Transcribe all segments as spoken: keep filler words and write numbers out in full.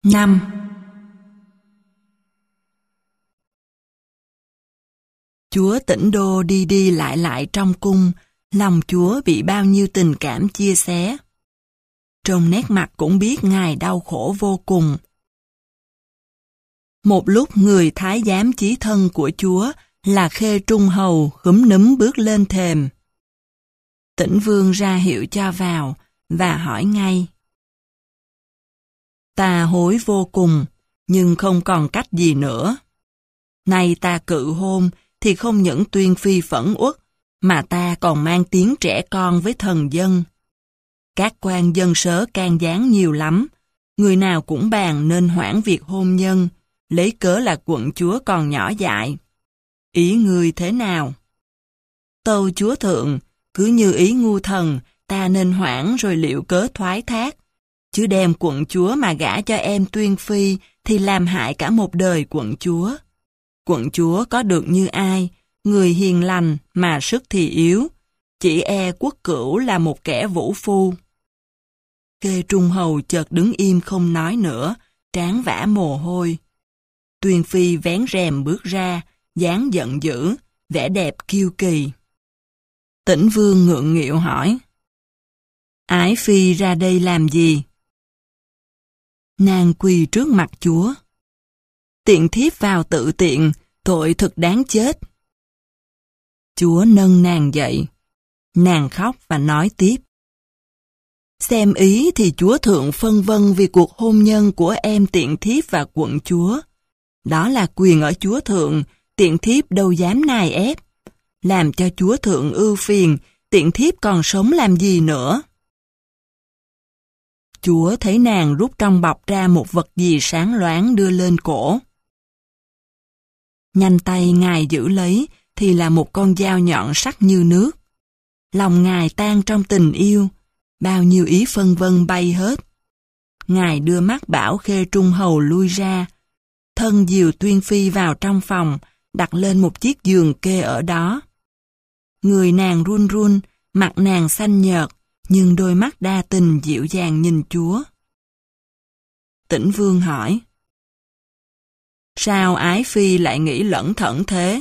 năm. Chúa Tĩnh Đô đi đi lại lại trong cung, lòng Chúa bị bao nhiêu tình cảm chia xé. Trong nét mặt cũng biết Ngài đau khổ vô cùng. Một lúc người thái giám chí thân của Chúa là Khê Trung Hầu khúm núm bước lên thềm. Tĩnh Vương ra hiệu cho vào và hỏi ngay. Ta hối vô cùng, nhưng không còn cách gì nữa. Nay ta cự hôn thì không những tuyên phi phẫn uất, mà ta còn mang tiếng trẻ con với thần dân. Các quan dân sớ can gián nhiều lắm, người nào cũng bàn nên hoãn việc hôn nhân, lấy cớ là quận chúa còn nhỏ dại. Ý ngươi thế nào? Tâu chúa thượng, cứ như ý ngu thần, ta nên hoãn rồi liệu cớ thoái thác. Chứ đem quận chúa mà gả cho em tuyên phi thì làm hại cả một đời quận chúa. Quận chúa có được như ai, người hiền lành mà sức thì yếu, chỉ e quốc cửu là một kẻ vũ phu. Khê Trung Hầu chợt đứng im không nói nữa, trán vã mồ hôi. Tuyên phi vén rèm bước ra, dáng giận dữ, vẻ đẹp kiêu kỳ. Tĩnh Vương ngượng nghịu hỏi. Ái phi ra đây làm gì? Nàng quỳ trước mặt Chúa. Tiện thiếp vào tự tiện, tội thực đáng chết. Chúa nâng nàng dậy. Nàng khóc và nói tiếp. Xem ý thì Chúa Thượng phân vân vì cuộc hôn nhân của em tiện thiếp và quận chúa. Đó là quyền ở Chúa Thượng, tiện thiếp đâu dám nài ép. Làm cho Chúa Thượng ưu phiền, tiện thiếp còn sống làm gì nữa. Chúa thấy nàng rút trong bọc ra một vật gì sáng loáng đưa lên cổ. Nhanh tay Ngài giữ lấy thì là một con dao nhọn sắc như nước. Lòng Ngài tan trong tình yêu, bao nhiêu ý phân vân bay hết. Ngài đưa mắt bảo Khê Trung Hầu lui ra, thân dìu Tuyên Phi vào trong phòng, đặt lên một chiếc giường kê ở đó. Người nàng run run, mặt nàng xanh nhợt, nhưng đôi mắt đa tình dịu dàng nhìn Chúa. Tĩnh Vương hỏi. Sao Ái Phi lại nghĩ lẩn thẩn thế?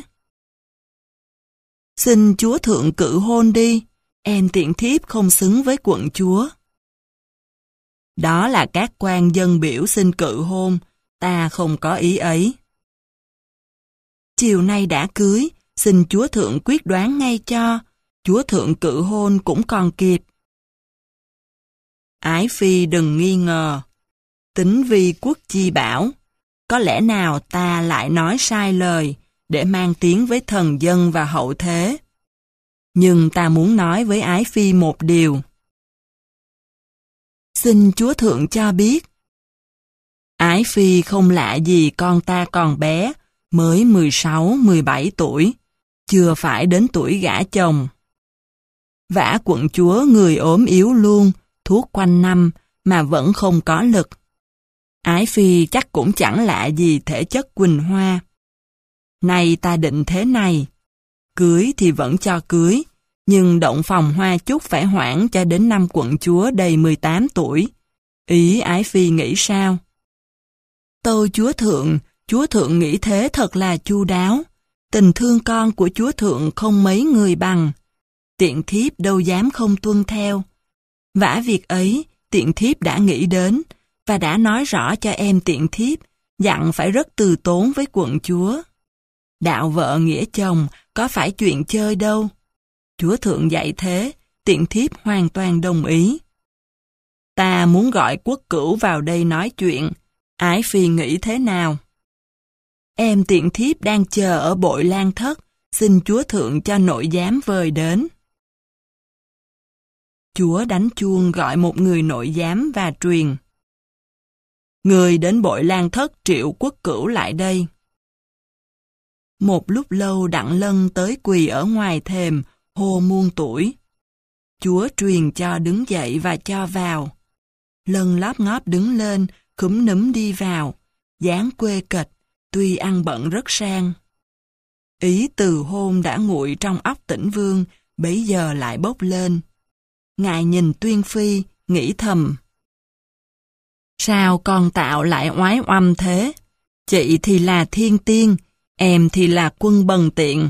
Xin Chúa Thượng cự hôn đi, em tiện thiếp không xứng với quận chúa. Đó là các quan dân biểu xin cự hôn, ta không có ý ấy. Chiều nay đã cưới, xin Chúa Thượng quyết đoán ngay cho, Chúa Thượng cự hôn cũng còn kịp. Ái Phi đừng nghi ngờ, tính vi quốc chi bảo, có lẽ nào ta lại nói sai lời để mang tiếng với thần dân và hậu thế. Nhưng ta muốn nói với Ái Phi một điều. Xin Chúa Thượng cho biết. Ái Phi không lạ gì con ta còn bé, mới mười sáu mười bảy tuổi, chưa phải đến tuổi gả chồng. Vả quận chúa người ốm yếu luôn, thuốc quanh năm mà vẫn không có lực. Ái Phi chắc cũng chẳng lạ gì thể chất Quỳnh Hoa. Nay ta định thế này, cưới thì vẫn cho cưới, nhưng động phòng hoa chúc phải hoãn cho đến năm quận chúa đầy mười tám tuổi. Ý Ái Phi nghĩ sao? Tâu Chúa Thượng, Chúa Thượng nghĩ thế thật là chu đáo. Tình thương con của Chúa Thượng không mấy người bằng. Tiện thiếp đâu dám không tuân theo. Vả việc ấy, tiện thiếp đã nghĩ đến, và đã nói rõ cho em tiện thiếp, dặn phải rất từ tốn với quận chúa. Đạo vợ nghĩa chồng, có phải chuyện chơi đâu. Chúa Thượng dạy thế, tiện thiếp hoàn toàn đồng ý. Ta muốn gọi quốc cửu vào đây nói chuyện, Ái Phi nghĩ thế nào? Em tiện thiếp đang chờ ở Bội Lan Thất, xin Chúa Thượng cho nội giám vời đến. Chúa đánh chuông gọi một người nội giám và truyền. Người đến Bội Lan Thất triệu quốc cửu lại đây. Một lúc lâu Đặng Lân tới quỳ ở ngoài thềm, hô muôn tuổi. Chúa truyền cho đứng dậy và cho vào. Lân lóp ngóp đứng lên, khúm núm đi vào, dáng quê kịch, tuy ăn bận rất sang. Ý từ hôn đã nguội trong óc Tĩnh Vương, bấy giờ lại bốc lên. Ngài nhìn Tuyên Phi, nghĩ thầm. Sao con Tạo lại oái oăm thế? Chị thì là thiên tiên, em thì là quân bần tiện.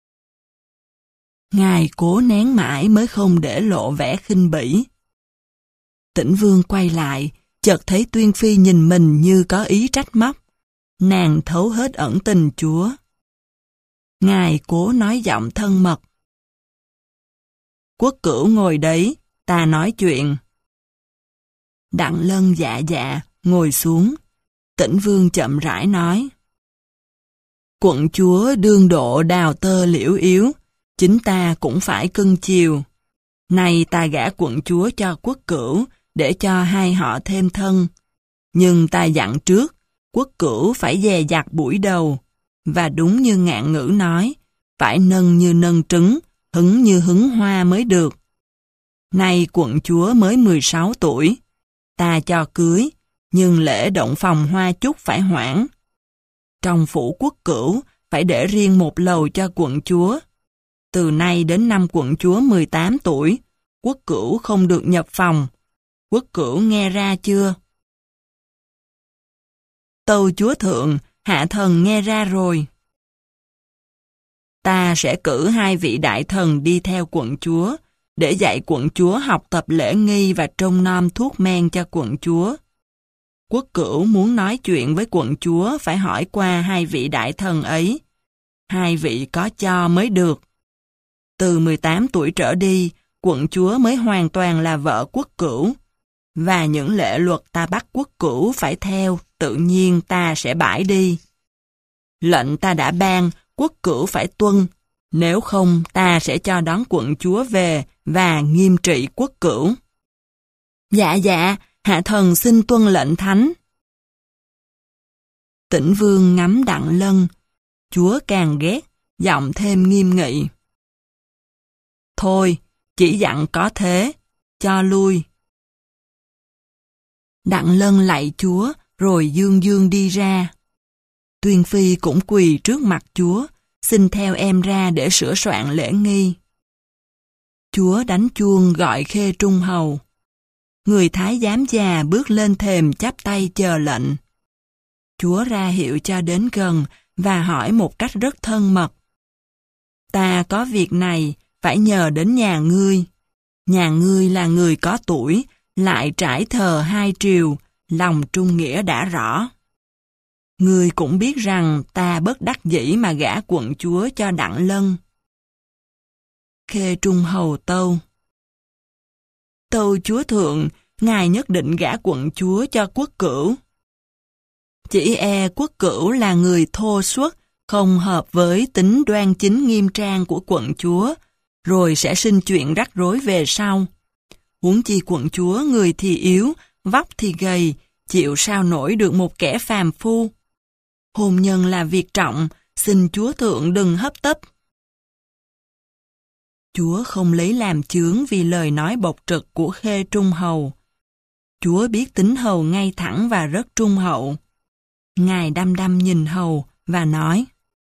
Ngài cố nén mãi mới không để lộ vẻ khinh bỉ. Tĩnh Vương quay lại, chợt thấy Tuyên Phi nhìn mình như có ý trách móc. Nàng thấu hết ẩn tình chúa. Ngài cố nói giọng thân mật. Quốc cửu ngồi đấy, ta nói chuyện. Đặng Lân dạ dạ, ngồi xuống. Tĩnh Vương chậm rãi nói. Quận chúa đương độ đào tơ liễu yếu, chính ta cũng phải cưng chiều. Nay ta gả quận chúa cho quốc cửu, để cho hai họ thêm thân. Nhưng ta dặn trước, quốc cửu phải dè dặt buổi đầu, và đúng như ngạn ngữ nói, phải nâng như nâng trứng, hứng như hứng hoa mới được. Nay quận chúa mới mười sáu tuổi, ta cho cưới, nhưng lễ động phòng hoa chúc phải hoãn. Trong phủ quốc cửu, phải để riêng một lầu cho quận chúa. Từ nay đến năm quận chúa mười tám tuổi, quốc cửu không được nhập phòng. Quốc cửu nghe ra chưa? Tâu chúa thượng, hạ thần nghe ra rồi. Ta sẽ cử hai vị đại thần đi theo quận chúa, để dạy quận chúa học tập lễ nghi và trông nom thuốc men cho quận chúa. Quốc cửu muốn nói chuyện với quận chúa phải hỏi qua hai vị đại thần ấy. Hai vị có cho mới được. Từ mười tám tuổi trở đi, quận chúa mới hoàn toàn là vợ quốc cửu. Và những lệ luật ta bắt quốc cửu phải theo, tự nhiên ta sẽ bãi đi. Lệnh ta đã ban, quốc cửu phải tuân. Nếu không, ta sẽ cho đón quận chúa về và nghiêm trị quốc cửu. Dạ dạ, hạ thần xin tuân lệnh thánh. Tĩnh Vương ngắm Đặng Lân, chúa càng ghét, giọng thêm nghiêm nghị. Thôi, chỉ dặn có thế, cho lui. Đặng Lân lạy chúa, rồi dương dương đi ra. Tuyên Phi cũng quỳ trước mặt chúa, xin theo em ra để sửa soạn lễ nghi. Chúa đánh chuông gọi Khê Trung Hầu. Người thái giám già bước lên thềm chắp tay chờ lệnh. Chúa ra hiệu cho đến gần và hỏi một cách rất thân mật. Ta có việc này, phải nhờ đến nhà ngươi. Nhà ngươi là người có tuổi, lại trải thờ hai triều, lòng trung nghĩa đã rõ. Ngươi cũng biết rằng ta bất đắc dĩ mà gả quận chúa cho Đặng Lân. Khê Trung Hầu tâu. Tâu chúa thượng, ngài nhất định gả quận chúa cho quốc cửu. Chỉ e quốc cửu là người thô suất, không hợp với tính đoan chính nghiêm trang của quận chúa, rồi sẽ sinh chuyện rắc rối về sau. Huống chi quận chúa người thì yếu, vóc thì gầy, chịu sao nổi được một kẻ phàm phu. Hôn nhân là việc trọng, xin chúa thượng đừng hấp tấp. Chúa không lấy làm chướng vì lời nói bộc trực của Khê Trung Hầu. Chúa biết tính hầu ngay thẳng và rất trung hậu. Ngài đăm đăm nhìn hầu và nói.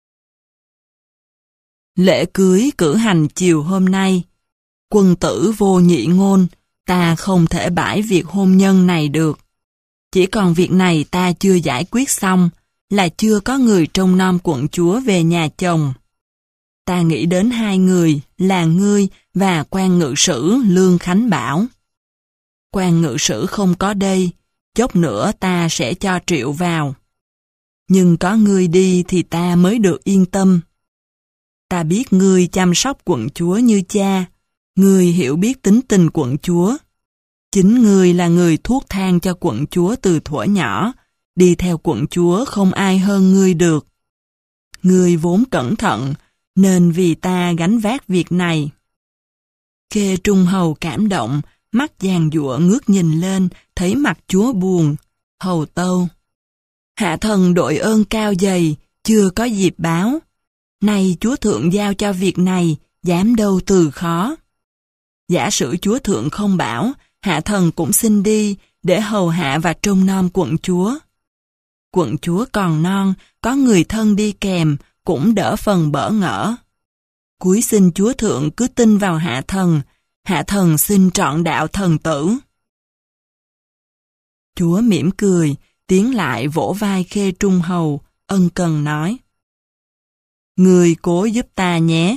Lễ cưới cử hành chiều hôm nay. Quân tử vô nhị ngôn, ta không thể bãi việc hôn nhân này được. Chỉ còn việc này ta chưa giải quyết xong, là chưa có người trông nom quận chúa về nhà chồng. Ta nghĩ đến hai người là ngươi và quan ngự sử Lương Khánh Bảo. Quan ngự sử không có đây, chốc nữa ta sẽ cho Triệu vào. Nhưng có ngươi đi thì ta mới được yên tâm. Ta biết ngươi chăm sóc quận chúa như cha, ngươi hiểu biết tính tình quận chúa. Chính ngươi là người thuốc thang cho quận chúa từ thuở nhỏ, đi theo quận chúa không ai hơn ngươi được. Ngươi vốn cẩn thận, nên vì ta gánh vác việc này. Khê Trung Hầu cảm động, mắt giàn giụa ngước nhìn lên, thấy mặt chúa buồn. Hầu tâu. Hạ thần đội ơn cao dày, chưa có dịp báo. Nay chúa thượng giao cho việc này, dám đâu từ khó. Giả sử chúa thượng không bảo, hạ thần cũng xin đi, để hầu hạ và trông nom quận chúa. Quận chúa còn non, có người thân đi kèm, cũng đỡ phần bỡ ngỡ. Cuối xin chúa thượng cứ tin vào hạ thần, hạ thần xin trọn đạo thần tử. Chúa mỉm cười, tiến lại vỗ vai Khê Trung Hầu, ân cần nói: Ngươi cố giúp ta nhé.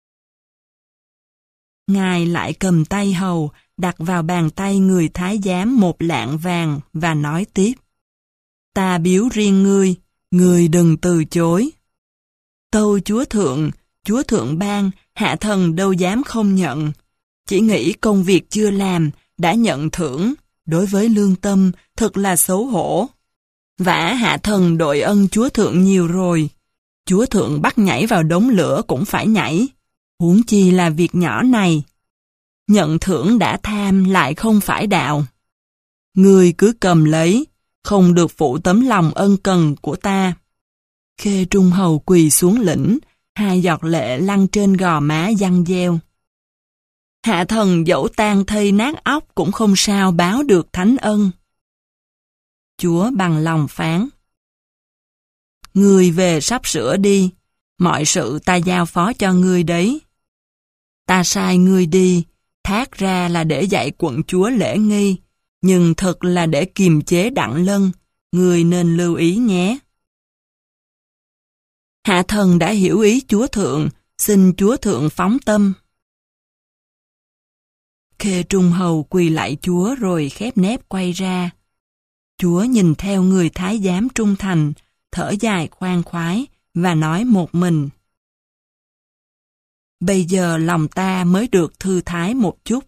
Ngài lại cầm tay hầu, đặt vào bàn tay người thái giám một lạng vàng và nói tiếp: Ta biếu riêng ngươi, ngươi đừng từ chối. Tâu chúa thượng, chúa thượng ban, hạ thần đâu dám không nhận. Chỉ nghĩ công việc chưa làm, đã nhận thưởng, đối với lương tâm, thật là xấu hổ. Vả hạ thần đội ân chúa thượng nhiều rồi. Chúa thượng bắt nhảy vào đống lửa cũng phải nhảy, huống chi là việc nhỏ này. Nhận thưởng đã tham lại không phải đạo. Ngươi cứ cầm lấy, không được phụ tấm lòng ân cần của ta. Khê Trung Hầu quỳ xuống lĩnh, hai giọt lệ lăn trên gò má giăng gieo. Hạ thần dẫu tan thây nát óc cũng không sao báo được thánh ân. Chúa bằng lòng phán: Ngươi về sắp sửa đi, mọi sự ta giao phó cho ngươi đấy. Ta sai ngươi đi, thác ra là để dạy quận chúa lễ nghi, nhưng thật là để kiềm chế Đặng Lân, ngươi nên lưu ý nhé. Hạ thần đã hiểu ý chúa thượng, xin chúa thượng phóng tâm. Khê Trung Hầu quỳ lại chúa rồi khép nép quay ra. Chúa nhìn theo người thái giám trung thành, thở dài khoan khoái và nói một mình: Bây giờ lòng ta mới được thư thái một chút.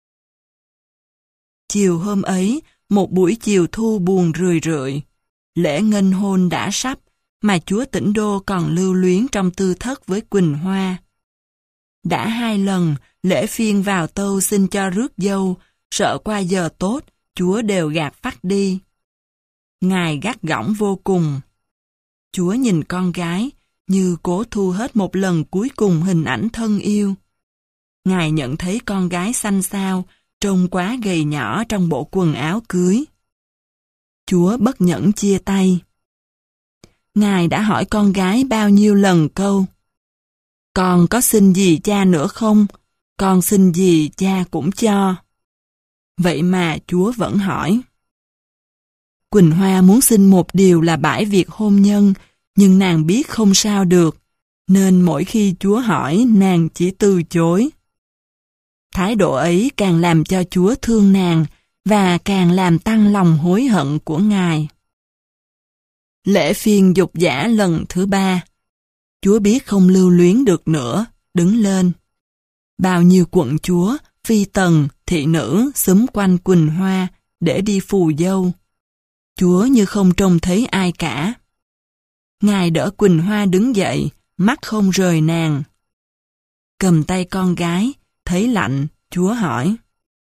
Chiều hôm ấy, một buổi chiều thu buồn rười rượi, lễ nghênh hôn đã sắp, mà chúa Tĩnh Đô còn lưu luyến trong tư thất với Quỳnh Hoa. Đã hai lần, lễ phiên vào tâu xin cho rước dâu, sợ qua giờ tốt, chúa đều gạt phắt đi. Ngài gắt gỏng vô cùng. Chúa nhìn con gái, như cố thu hết một lần cuối cùng hình ảnh thân yêu. Ngài nhận thấy con gái xanh xao, trông quá gầy nhỏ trong bộ quần áo cưới. Chúa bất nhẫn chia tay. Ngài đã hỏi con gái bao nhiêu lần câu: Con có xin gì cha nữa không? Con xin gì cha cũng cho. Vậy mà Chúa vẫn hỏi. Quỳnh Hoa muốn xin một điều là bãi việc hôn nhân, nhưng nàng biết không sao được, nên mỗi khi Chúa hỏi nàng chỉ từ chối. Thái độ ấy càng làm cho Chúa thương nàng và càng làm tăng lòng hối hận của Ngài. Lễ phiên dục dã lần thứ ba, Chúa biết không lưu luyến được nữa, đứng lên. Bao nhiêu quận chúa, phi tần, thị nữ xúm quanh Quỳnh Hoa để đi phù dâu. Chúa như không trông thấy ai cả. Ngài đỡ Quỳnh Hoa đứng dậy, mắt không rời nàng. Cầm tay con gái, thấy lạnh, Chúa hỏi: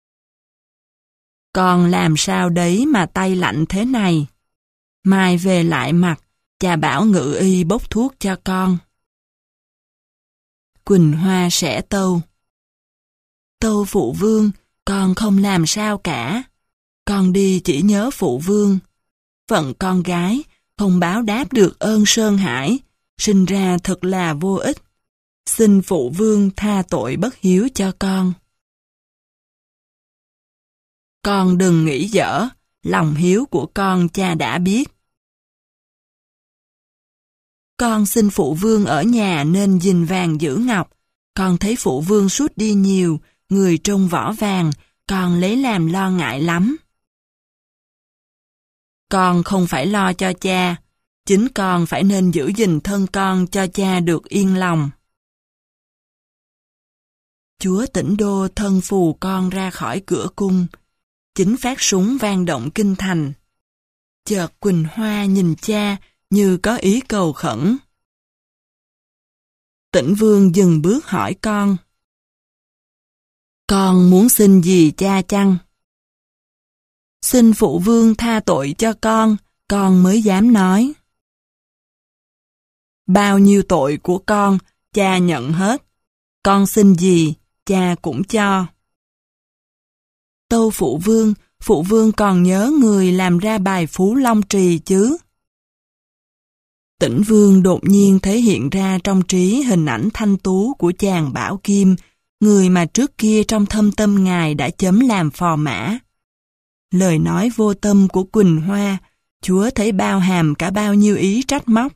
Con làm sao đấy mà tay lạnh thế này? Mai về lại mặt, cha bảo ngự y bốc thuốc cho con. Quỳnh Hoa sẽ tâu: Tâu phụ vương, con không làm sao cả. Con đi chỉ nhớ phụ vương. Phận con gái, không báo đáp được ơn Sơn Hải, sinh ra thật là vô ích. Xin phụ vương tha tội bất hiếu cho con. Con đừng nghĩ dở, lòng hiếu của con cha đã biết. Con xin phụ vương ở nhà nên gìn vàng giữ ngọc. Con thấy phụ vương suốt đi nhiều, người trông võ vàng, con lấy làm lo ngại lắm. Con không phải lo cho cha, chính con phải nên giữ gìn thân con cho cha được yên lòng. Chúa Tĩnh Đô thân phù con ra khỏi cửa cung, chính phát súng vang động kinh thành. Chợt Quỳnh Hoa nhìn cha như có ý cầu khẩn. Tĩnh Vương dừng bước hỏi con: Con muốn xin gì cha chăng? Xin phụ vương tha tội cho con, con mới dám nói. Bao nhiêu tội của con, cha nhận hết. Con xin gì, cha cũng cho. Tâu phụ vương, phụ vương còn nhớ người làm ra bài Phú Long Trì chứ? Tĩnh Vương đột nhiên thể hiện ra trong trí hình ảnh thanh tú của chàng Bảo Kim, người mà trước kia trong thâm tâm ngài đã chấm làm phò mã. Lời nói vô tâm của Quỳnh Hoa, Chúa thấy bao hàm cả bao nhiêu ý trách móc.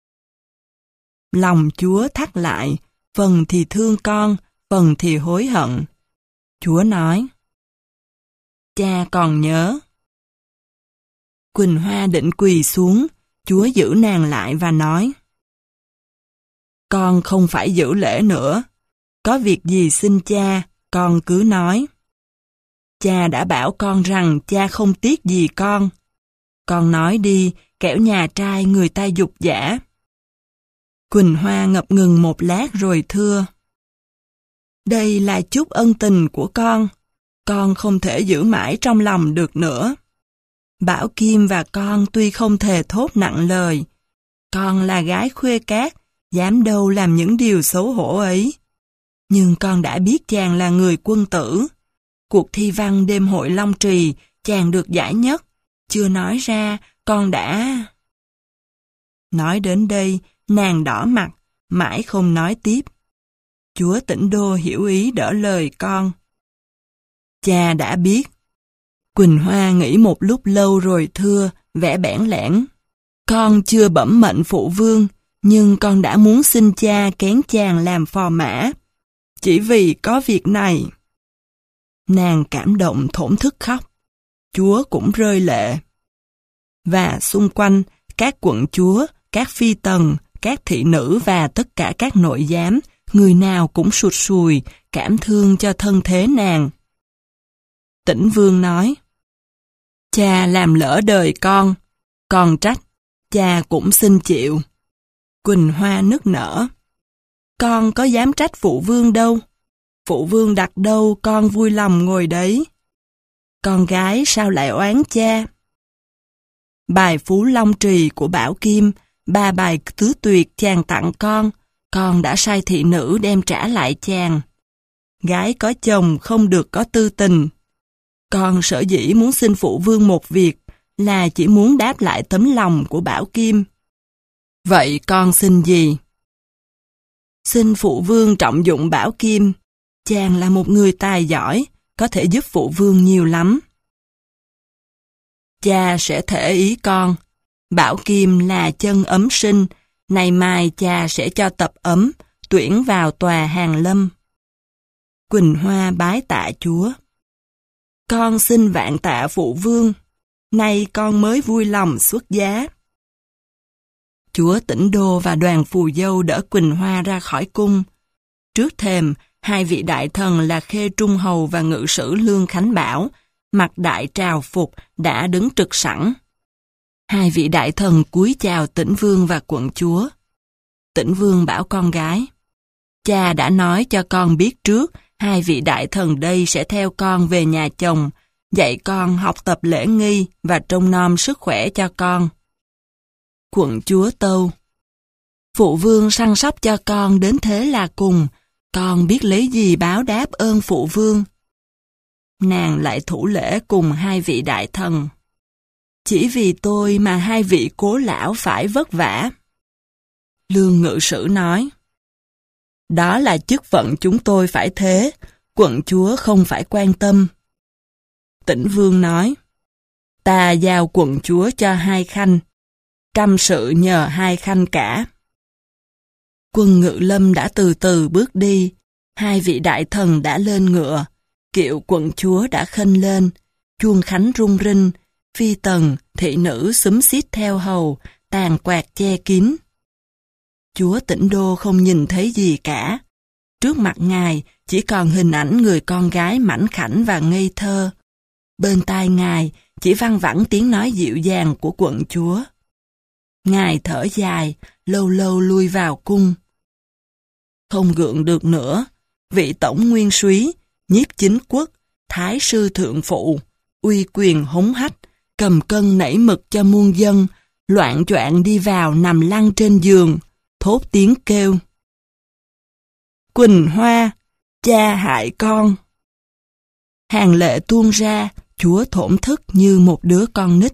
Lòng Chúa thắt lại, phần thì thương con, phần thì hối hận. Chúa nói, cha còn nhớ. Quỳnh Hoa định quỳ xuống, Chúa giữ nàng lại và nói, con không phải giữ lễ nữa, có việc gì xin cha, con cứ nói. Cha đã bảo con rằng cha không tiếc gì con. Con nói đi, kẻo nhà trai người ta dục dã. Quỳnh Hoa ngập ngừng một lát rồi thưa, đây là chút ân tình của con, con không thể giữ mãi trong lòng được nữa. Bảo Kim và con tuy không thể thốt nặng lời, con là gái khuê cát, dám đâu làm những điều xấu hổ ấy. Nhưng con đã biết chàng là người quân tử. Cuộc thi văn đêm hội Long Trì, chàng được giải nhất, chưa nói ra, con đã... Nói đến đây, nàng đỏ mặt, mãi không nói tiếp. Chúa Tĩnh Đô hiểu ý đỡ lời con. Cha đã biết. Quỳnh Hoa nghĩ một lúc lâu rồi thưa, vẻ bẽn lẽn. Con chưa bẩm mệnh phụ vương, nhưng con đã muốn xin cha kén chàng làm phò mã. Chỉ vì có việc này. Nàng cảm động thổn thức khóc. Chúa cũng rơi lệ. Và xung quanh, các quận chúa, các phi tần, các thị nữ và tất cả các nội giám, người nào cũng sụt sùi, cảm thương cho thân thế nàng. Tĩnh Vương nói, cha làm lỡ đời con, con trách, cha cũng xin chịu. Quỳnh Hoa nức nở, con có dám trách phụ vương đâu, phụ vương đặt đâu con vui lòng ngồi đấy. Con gái sao lại oán cha? Bài Phú Long Trì của Bảo Kim, ba bài tứ tuyệt chàng tặng con, con đã sai thị nữ đem trả lại chàng. Gái có chồng không được có tư tình. Con sở dĩ muốn xin phụ vương một việc là chỉ muốn đáp lại tấm lòng của Bảo Kim. Vậy con xin gì? Xin phụ vương trọng dụng Bảo Kim. Chàng là một người tài giỏi, có thể giúp phụ vương nhiều lắm. Cha sẽ thể ý con. Bảo Kim là chân ấm sinh, nay mai cha sẽ cho tập ấm, tuyển vào tòa Hàn Lâm. Quỳnh Hoa bái tạ Chúa. Con xin vạn tạ phụ vương, nay con mới vui lòng xuất giá. Chúa Tĩnh Đô và đoàn phù dâu đỡ Quỳnh Hoa ra khỏi cung. Trước thềm, hai vị đại thần là Khê Trung Hầu và ngự sử Lương Khánh Bảo, mặc đại trào phục đã đứng trực sẵn. Hai vị đại thần cúi chào Tĩnh Vương và quận chúa. Tĩnh Vương bảo con gái, cha đã nói cho con biết trước, hai vị đại thần đây sẽ theo con về nhà chồng, dạy con học tập lễ nghi và trông nom sức khỏe cho con. Quận chúa tâu, phụ vương săn sóc cho con đến thế là cùng, con biết lấy gì báo đáp ơn phụ vương. Nàng lại thủ lễ cùng hai vị đại thần. Chỉ vì tôi mà hai vị cố lão phải vất vả. Lương ngự sử nói, đó là chức phận chúng tôi phải thế, quận chúa không phải quan tâm. Tĩnh Vương nói, ta giao quận chúa cho hai khanh, trăm sự nhờ hai khanh cả. Quân Ngự Lâm đã từ từ bước đi, hai vị đại thần đã lên ngựa, kiệu quận chúa đã khênh lên, chuông khánh rung rinh, phi tần, thị nữ xúm xít theo hầu, tàn quạt che kín. Chúa Tĩnh Đô không nhìn thấy gì cả. Trước mặt ngài chỉ còn hình ảnh người con gái mảnh khảnh và ngây thơ. Bên tai ngài chỉ văng vẳng tiếng nói dịu dàng của quận chúa. Ngài thở dài, lâu lâu lui vào cung. Không gượng được nữa, vị tổng nguyên soái, nhiếp chính quốc, thái sư thượng phụ, uy quyền hống hách, cầm cân nảy mực cho muôn dân, loạn choạng đi vào nằm lăn trên giường, thốt tiếng kêu. Quỳnh Hoa, cha hại con. Hàng lệ tuôn ra, chúa thổn thức như một đứa con nít.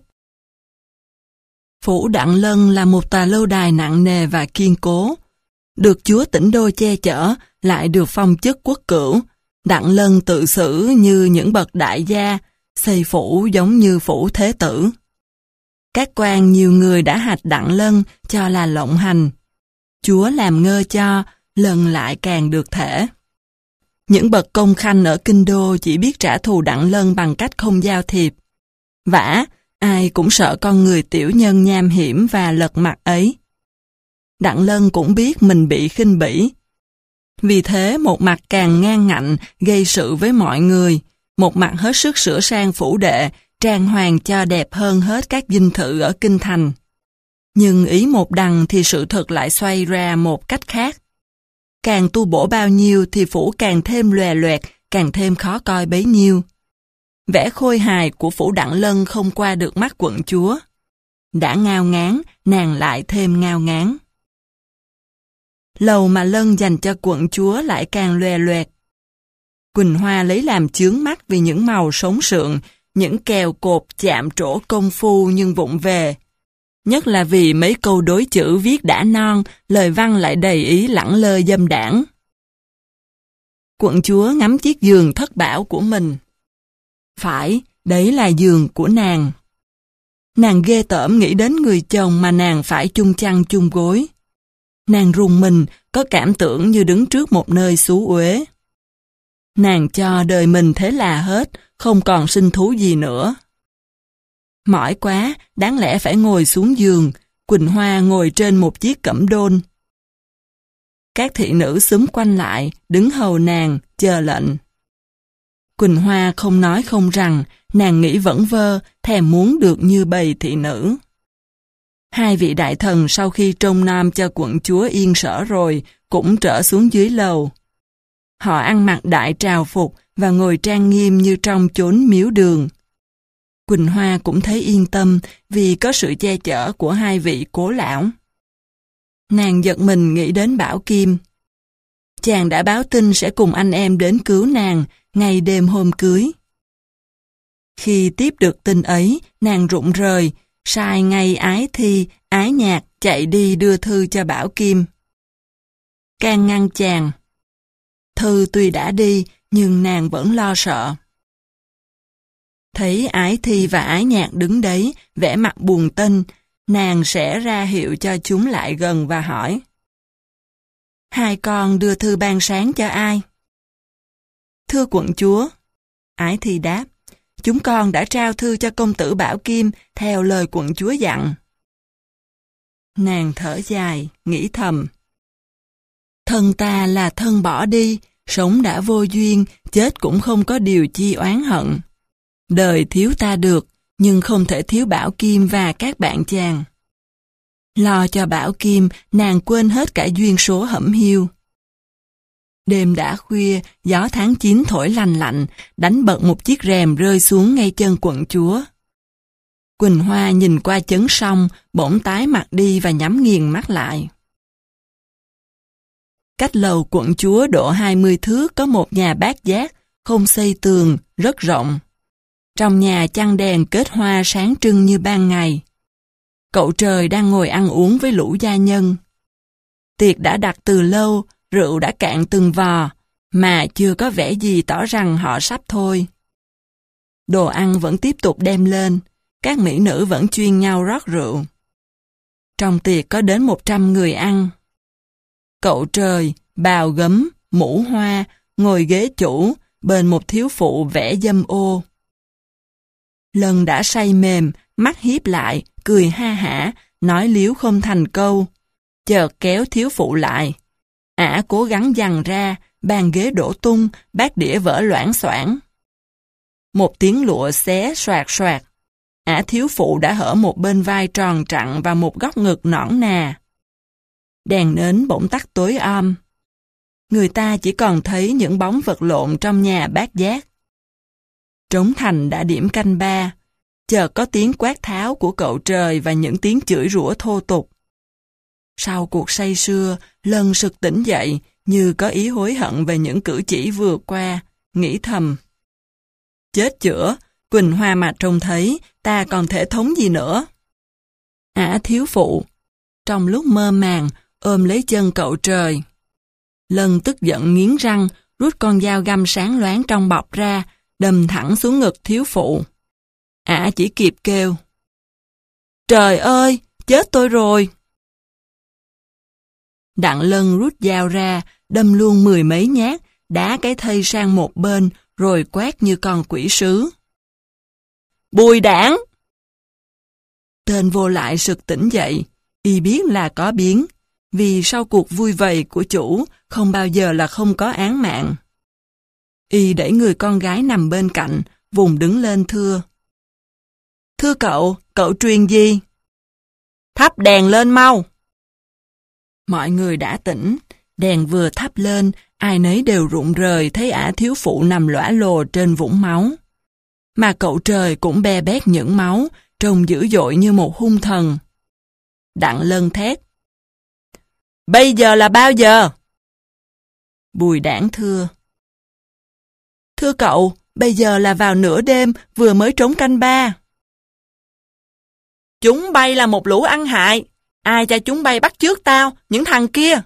Phủ Đặng Lân là một tòa lâu đài nặng nề và kiên cố. Được chúa Tĩnh Đô che chở, lại được phong chức quốc cửu. Đặng Lân tự xử như những bậc đại gia, xây phủ giống như phủ thế tử. Các quan nhiều người đã hạch Đặng Lân cho là lộng hành. Chúa làm ngơ cho, Lân lại càng được thể. Những bậc công khanh ở Kinh Đô chỉ biết trả thù Đặng Lân bằng cách không giao thiệp. Vả, ai cũng sợ con người tiểu nhân nham hiểm và lật mặt ấy. Đặng Lân cũng biết mình bị khinh bỉ. Vì thế một mặt càng ngang ngạnh gây sự với mọi người, một mặt hết sức sửa sang phủ đệ, trang hoàng cho đẹp hơn hết các dinh thự ở Kinh Thành. Nhưng ý một đằng thì sự thật lại xoay ra một cách khác. Càng tu bổ bao nhiêu thì phủ càng thêm lòe loẹt, càng thêm khó coi bấy nhiêu. Vẻ khôi hài của phủ Đặng Lân không qua được mắt quận chúa. Đã ngao ngán, nàng lại thêm ngao ngán. Lầu mà Lân dành cho quận chúa lại càng lòe loẹt. Quỳnh Hoa lấy làm chướng mắt vì những màu sống sượng, những kèo cột chạm trổ công phu nhưng vụng về. Nhất là vì mấy câu đối chữ viết đã non, lời văn lại đầy ý lẳng lơ dâm đãng. Quận chúa ngắm chiếc giường thất bảo của mình. Phải, đấy là giường của nàng. Nàng ghê tởm nghĩ đến người chồng mà nàng phải chung chăn chung gối. Nàng rùng mình, có cảm tưởng như đứng trước một nơi xú uế. Nàng cho đời mình thế là hết, không còn sinh thú gì nữa. Mỏi quá, đáng lẽ phải ngồi xuống giường, Quỳnh Hoa ngồi trên một chiếc cẩm đôn. Các thị nữ xúm quanh lại, đứng hầu nàng, chờ lệnh. Quỳnh Hoa không nói không rằng, nàng nghĩ vẩn vơ, thèm muốn được như bầy thị nữ. Hai vị đại thần sau khi trông nom cho quận chúa yên sở rồi, cũng trở xuống dưới lầu. Họ ăn mặc đại trào phục và ngồi trang nghiêm như trong chốn miếu đường. Quỳnh Hoa cũng thấy yên tâm vì có sự che chở của hai vị cố lão. Nàng giật mình nghĩ đến Bảo Kim. Chàng đã báo tin sẽ cùng anh em đến cứu nàng ngay đêm hôm cưới. Khi tiếp được tin ấy, nàng rụng rời, sai ngay Ái Thi, Ái Nhạc chạy đi đưa thư cho Bảo Kim. Can ngăn chàng. Thư tuy đã đi, nhưng nàng vẫn lo sợ. Thấy Ái Thi và Ái Nhạc đứng đấy, vẻ mặt buồn tênh, nàng sẽ ra hiệu cho chúng lại gần và hỏi. Hai con đưa thư ban sáng cho ai? Thưa quận chúa. Ái Thi đáp, chúng con đã trao thư cho công tử Bảo Kim theo lời quận chúa dặn. Nàng thở dài, nghĩ thầm. Thân ta là thân bỏ đi, sống đã vô duyên, chết cũng không có điều chi oán hận. Đời thiếu ta được, nhưng không thể thiếu Bảo Kim và các bạn chàng. Lo cho Bảo Kim, nàng quên hết cả duyên số hẩm hiu. Đêm đã khuya, gió tháng chín thổi lành lạnh, đánh bật một chiếc rèm rơi xuống ngay chân quận chúa. Quỳnh Hoa nhìn qua chấn sông, bỗng tái mặt đi và nhắm nghiền mắt lại. Cách lầu quận chúa độ hai mươi thước có một nhà bát giác, không xây tường, rất rộng. Trong nhà chăn đèn kết hoa sáng trưng như ban ngày. Cậu Trời đang ngồi ăn uống với lũ gia nhân. Tiệc đã đặt từ lâu, rượu đã cạn từng vò, mà chưa có vẻ gì tỏ rằng họ sắp thôi. Đồ ăn vẫn tiếp tục đem lên, các mỹ nữ vẫn chuyên nhau rót rượu. Trong tiệc có đến một trăm người ăn. Cậu Trời, bào gấm, mũ hoa, ngồi ghế chủ, bên một thiếu phụ vẽ dâm ô. Lân đã say mềm, mắt hiếp lại, cười ha hả, nói liếu không thành câu. Chợt kéo thiếu phụ lại. Ả cố gắng giằng ra, bàn ghế đổ tung, bát đĩa vỡ loảng xoảng. Một tiếng lụa xé xoạt xoạt. Ả thiếu phụ đã hở một bên vai tròn trặn và một góc ngực nõn nà. Đèn nến bỗng tắt tối om. Người ta chỉ còn thấy những bóng vật lộn trong nhà bát giác. Trống thành đã điểm canh ba. Chợt có tiếng quát tháo của cậu Trời và những tiếng chửi rủa thô tục. Sau cuộc say sưa, Lân sực tỉnh dậy như có ý hối hận về những cử chỉ vừa qua, nghĩ thầm. Chết chữa, Quỳnh Hoa mà trông thấy, ta còn thể thống gì nữa. Ả thiếu phụ, trong lúc mơ màng, ôm lấy chân cậu Trời. Lân tức giận nghiến răng, rút con dao găm sáng loáng trong bọc ra, đâm thẳng xuống ngực thiếu phụ. Ả chỉ kịp kêu: "Trời ơi, chết tôi rồi!" Đặng Lân rút dao ra, đâm luôn mười mấy nhát, đá cái thây sang một bên, rồi quát như con quỷ sứ: "Bùi đảng!" Tên vô lại sực tỉnh dậy, y biết là có biến, vì sau cuộc vui vầy của chủ, không bao giờ là không có án mạng. Y đẩy người con gái nằm bên cạnh, vùng đứng lên thưa: "Thưa cậu, cậu truyền gì?" "Thắp đèn lên mau!" Mọi người đã tỉnh, đèn vừa thắp lên, ai nấy đều rụng rời thấy ả thiếu phụ nằm lõa lồ trên vũng máu. Mà cậu Trời cũng be bét những máu, trông dữ dội như một hung thần. Đặng Lân thét: "Bây giờ là bao giờ?" Bùi Đảng thưa: "Thưa cậu, bây giờ là vào nửa đêm, vừa mới trống canh ba." "Chúng bay là một lũ ăn hại. Ai cho chúng bay bắt chước tao, những thằng kia?"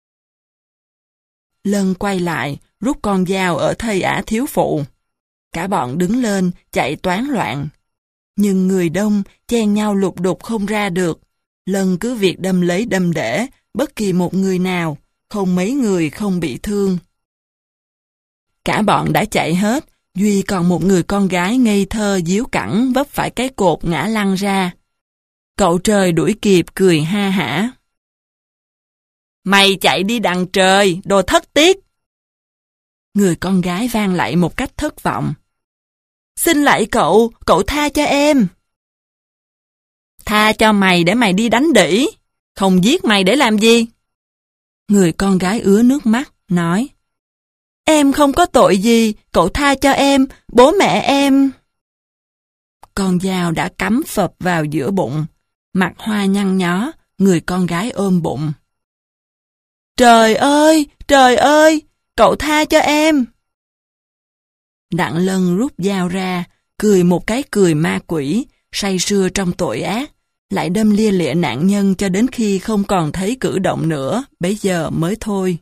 Lân quay lại, rút con dao ở thây ả thiếu phụ. Cả bọn đứng lên, chạy toán loạn. Nhưng người đông, chen nhau lục đục không ra được. Lân cứ việc đâm lấy đâm để, bất kỳ một người nào, không mấy người không bị thương. Cả bọn đã chạy hết, duy còn một người con gái ngây thơ díu cẳng vấp phải cái cột ngã lăn ra. Cậu Trời đuổi kịp cười ha hả: "Mày chạy đi đằng trời, đồ thất tiết!" Người con gái vang lại một cách thất vọng: "Xin lạy cậu, cậu tha cho em." "Tha cho mày để mày đi đánh đỉ, không giết mày để làm gì?" Người con gái ứa nước mắt, nói: "Em không có tội gì, cậu tha cho em, bố mẹ em." Con dao đã cắm phập vào giữa bụng, mặt hoa nhăn nhó, người con gái ôm bụng. "Trời ơi, trời ơi, cậu tha cho em." Đặng Lân rút dao ra, cười một cái cười ma quỷ, say sưa trong tội ác, lại đâm lia lịa nạn nhân cho đến khi không còn thấy cử động nữa, bấy giờ mới thôi.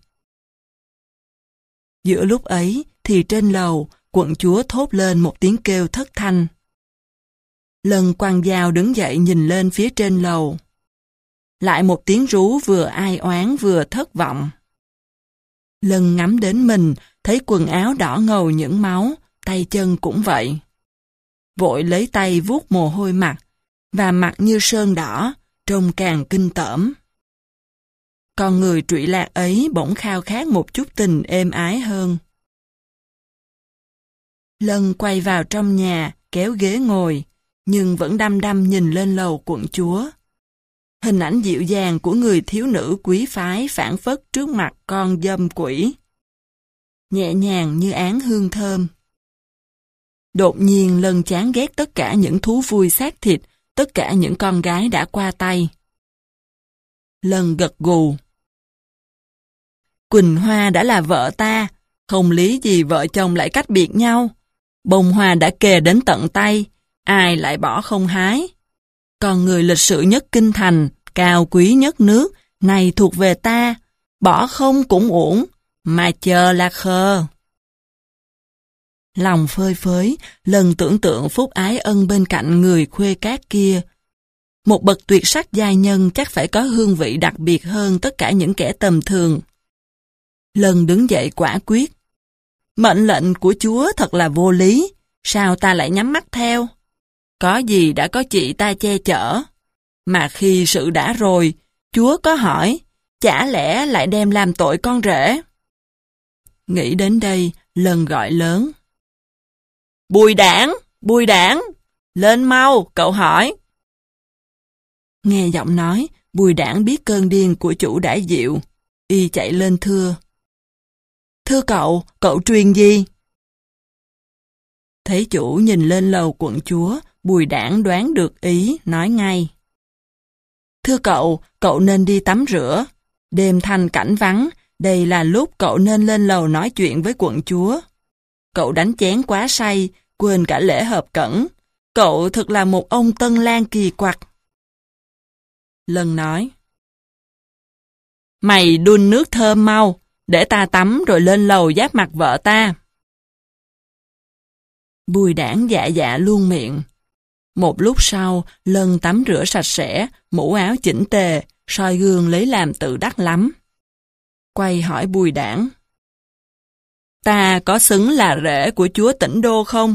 Giữa lúc ấy, thì trên lầu, quận chúa thốt lên một tiếng kêu thất thanh. Lân quăng dao đứng dậy nhìn lên phía trên lầu. Lại một tiếng rú vừa ai oán vừa thất vọng. Lân ngắm đến mình, thấy quần áo đỏ ngầu những máu, tay chân cũng vậy. Vội lấy tay vuốt mồ hôi mặt, và mặt như sơn đỏ, trông càng kinh tởm. Con người trụy lạc ấy bỗng khao khát một chút tình êm ái hơn. Lân quay vào trong nhà, kéo ghế ngồi, nhưng vẫn đăm đăm nhìn lên lầu quận chúa. Hình ảnh dịu dàng của người thiếu nữ quý phái phản phất trước mặt con dâm quỷ. Nhẹ nhàng như án hương thơm. Đột nhiên Lân chán ghét tất cả những thú vui xác thịt, tất cả những con gái đã qua tay. Lân gật gù. Quỳnh Hoa đã là vợ ta, không lý gì vợ chồng lại cách biệt nhau. Bông hoa đã kề đến tận tay, ai lại bỏ không hái. Còn người lịch sự nhất kinh thành, cao quý nhất nước, này thuộc về ta, bỏ không cũng uổng, mà chờ là khờ. Lòng phơi phới, Lân tưởng tượng Phúc Ái Ân bên cạnh người khuê cát kia. Một bậc tuyệt sắc giai nhân chắc phải có hương vị đặc biệt hơn tất cả những kẻ tầm thường. Lân đứng dậy quả quyết. Mệnh lệnh của chúa thật là vô lý, sao ta lại nhắm mắt theo? Có gì đã có chị ta che chở. Mà khi sự đã rồi, chúa có hỏi, chả lẽ lại đem làm tội con rể? Nghĩ đến đây, Lân gọi lớn. Bùi Đảng, Bùi Đảng, lên mau, cậu hỏi. Nghe giọng nói, Bùi Đảng biết cơn điên của chủ đã dịu, y chạy lên thưa. Thưa cậu, cậu truyền gì? Thấy chủ nhìn lên lầu quận chúa, Bùi Đảng đoán được ý, nói ngay. Thưa cậu, cậu nên đi tắm rửa. Đêm thanh cảnh vắng, đây là lúc cậu nên lên lầu nói chuyện với quận chúa. Cậu đánh chén quá say, quên cả lễ hợp cẩn. Cậu thật là một ông tân lang kỳ quặc. Lân nói. Mày đun nước thơm mau, để ta tắm rồi lên lầu giáp mặt vợ ta. Bùi Đảng dạ dạ luôn miệng. Một lúc sau, Lân tắm rửa sạch sẽ, mũ áo chỉnh tề, soi gương lấy làm tự đắc lắm. Quay hỏi Bùi Đảng. Ta có xứng là rể của chúa Tĩnh Đô không?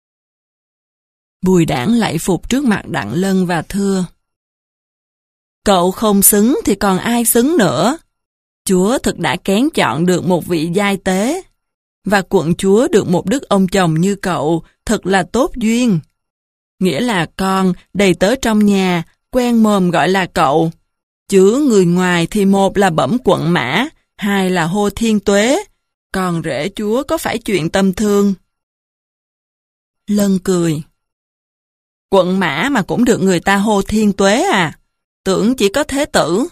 Bùi Đảng lạy phục trước mặt Đặng Lân và thưa. Cậu không xứng thì còn ai xứng nữa. Chúa thực đã kén chọn được một vị giai tế. Và quận chúa được một đức ông chồng như cậu thật là tốt duyên. Nghĩa là con đầy tớ trong nhà, quen mồm gọi là cậu. Chứ người ngoài thì một là bẩm quận mã, hai là hô thiên tuế. Còn rể chúa có phải chuyện tầm thường? Lân cười. Quận mã mà cũng được người ta hô thiên tuế à? Tưởng chỉ có thế tử.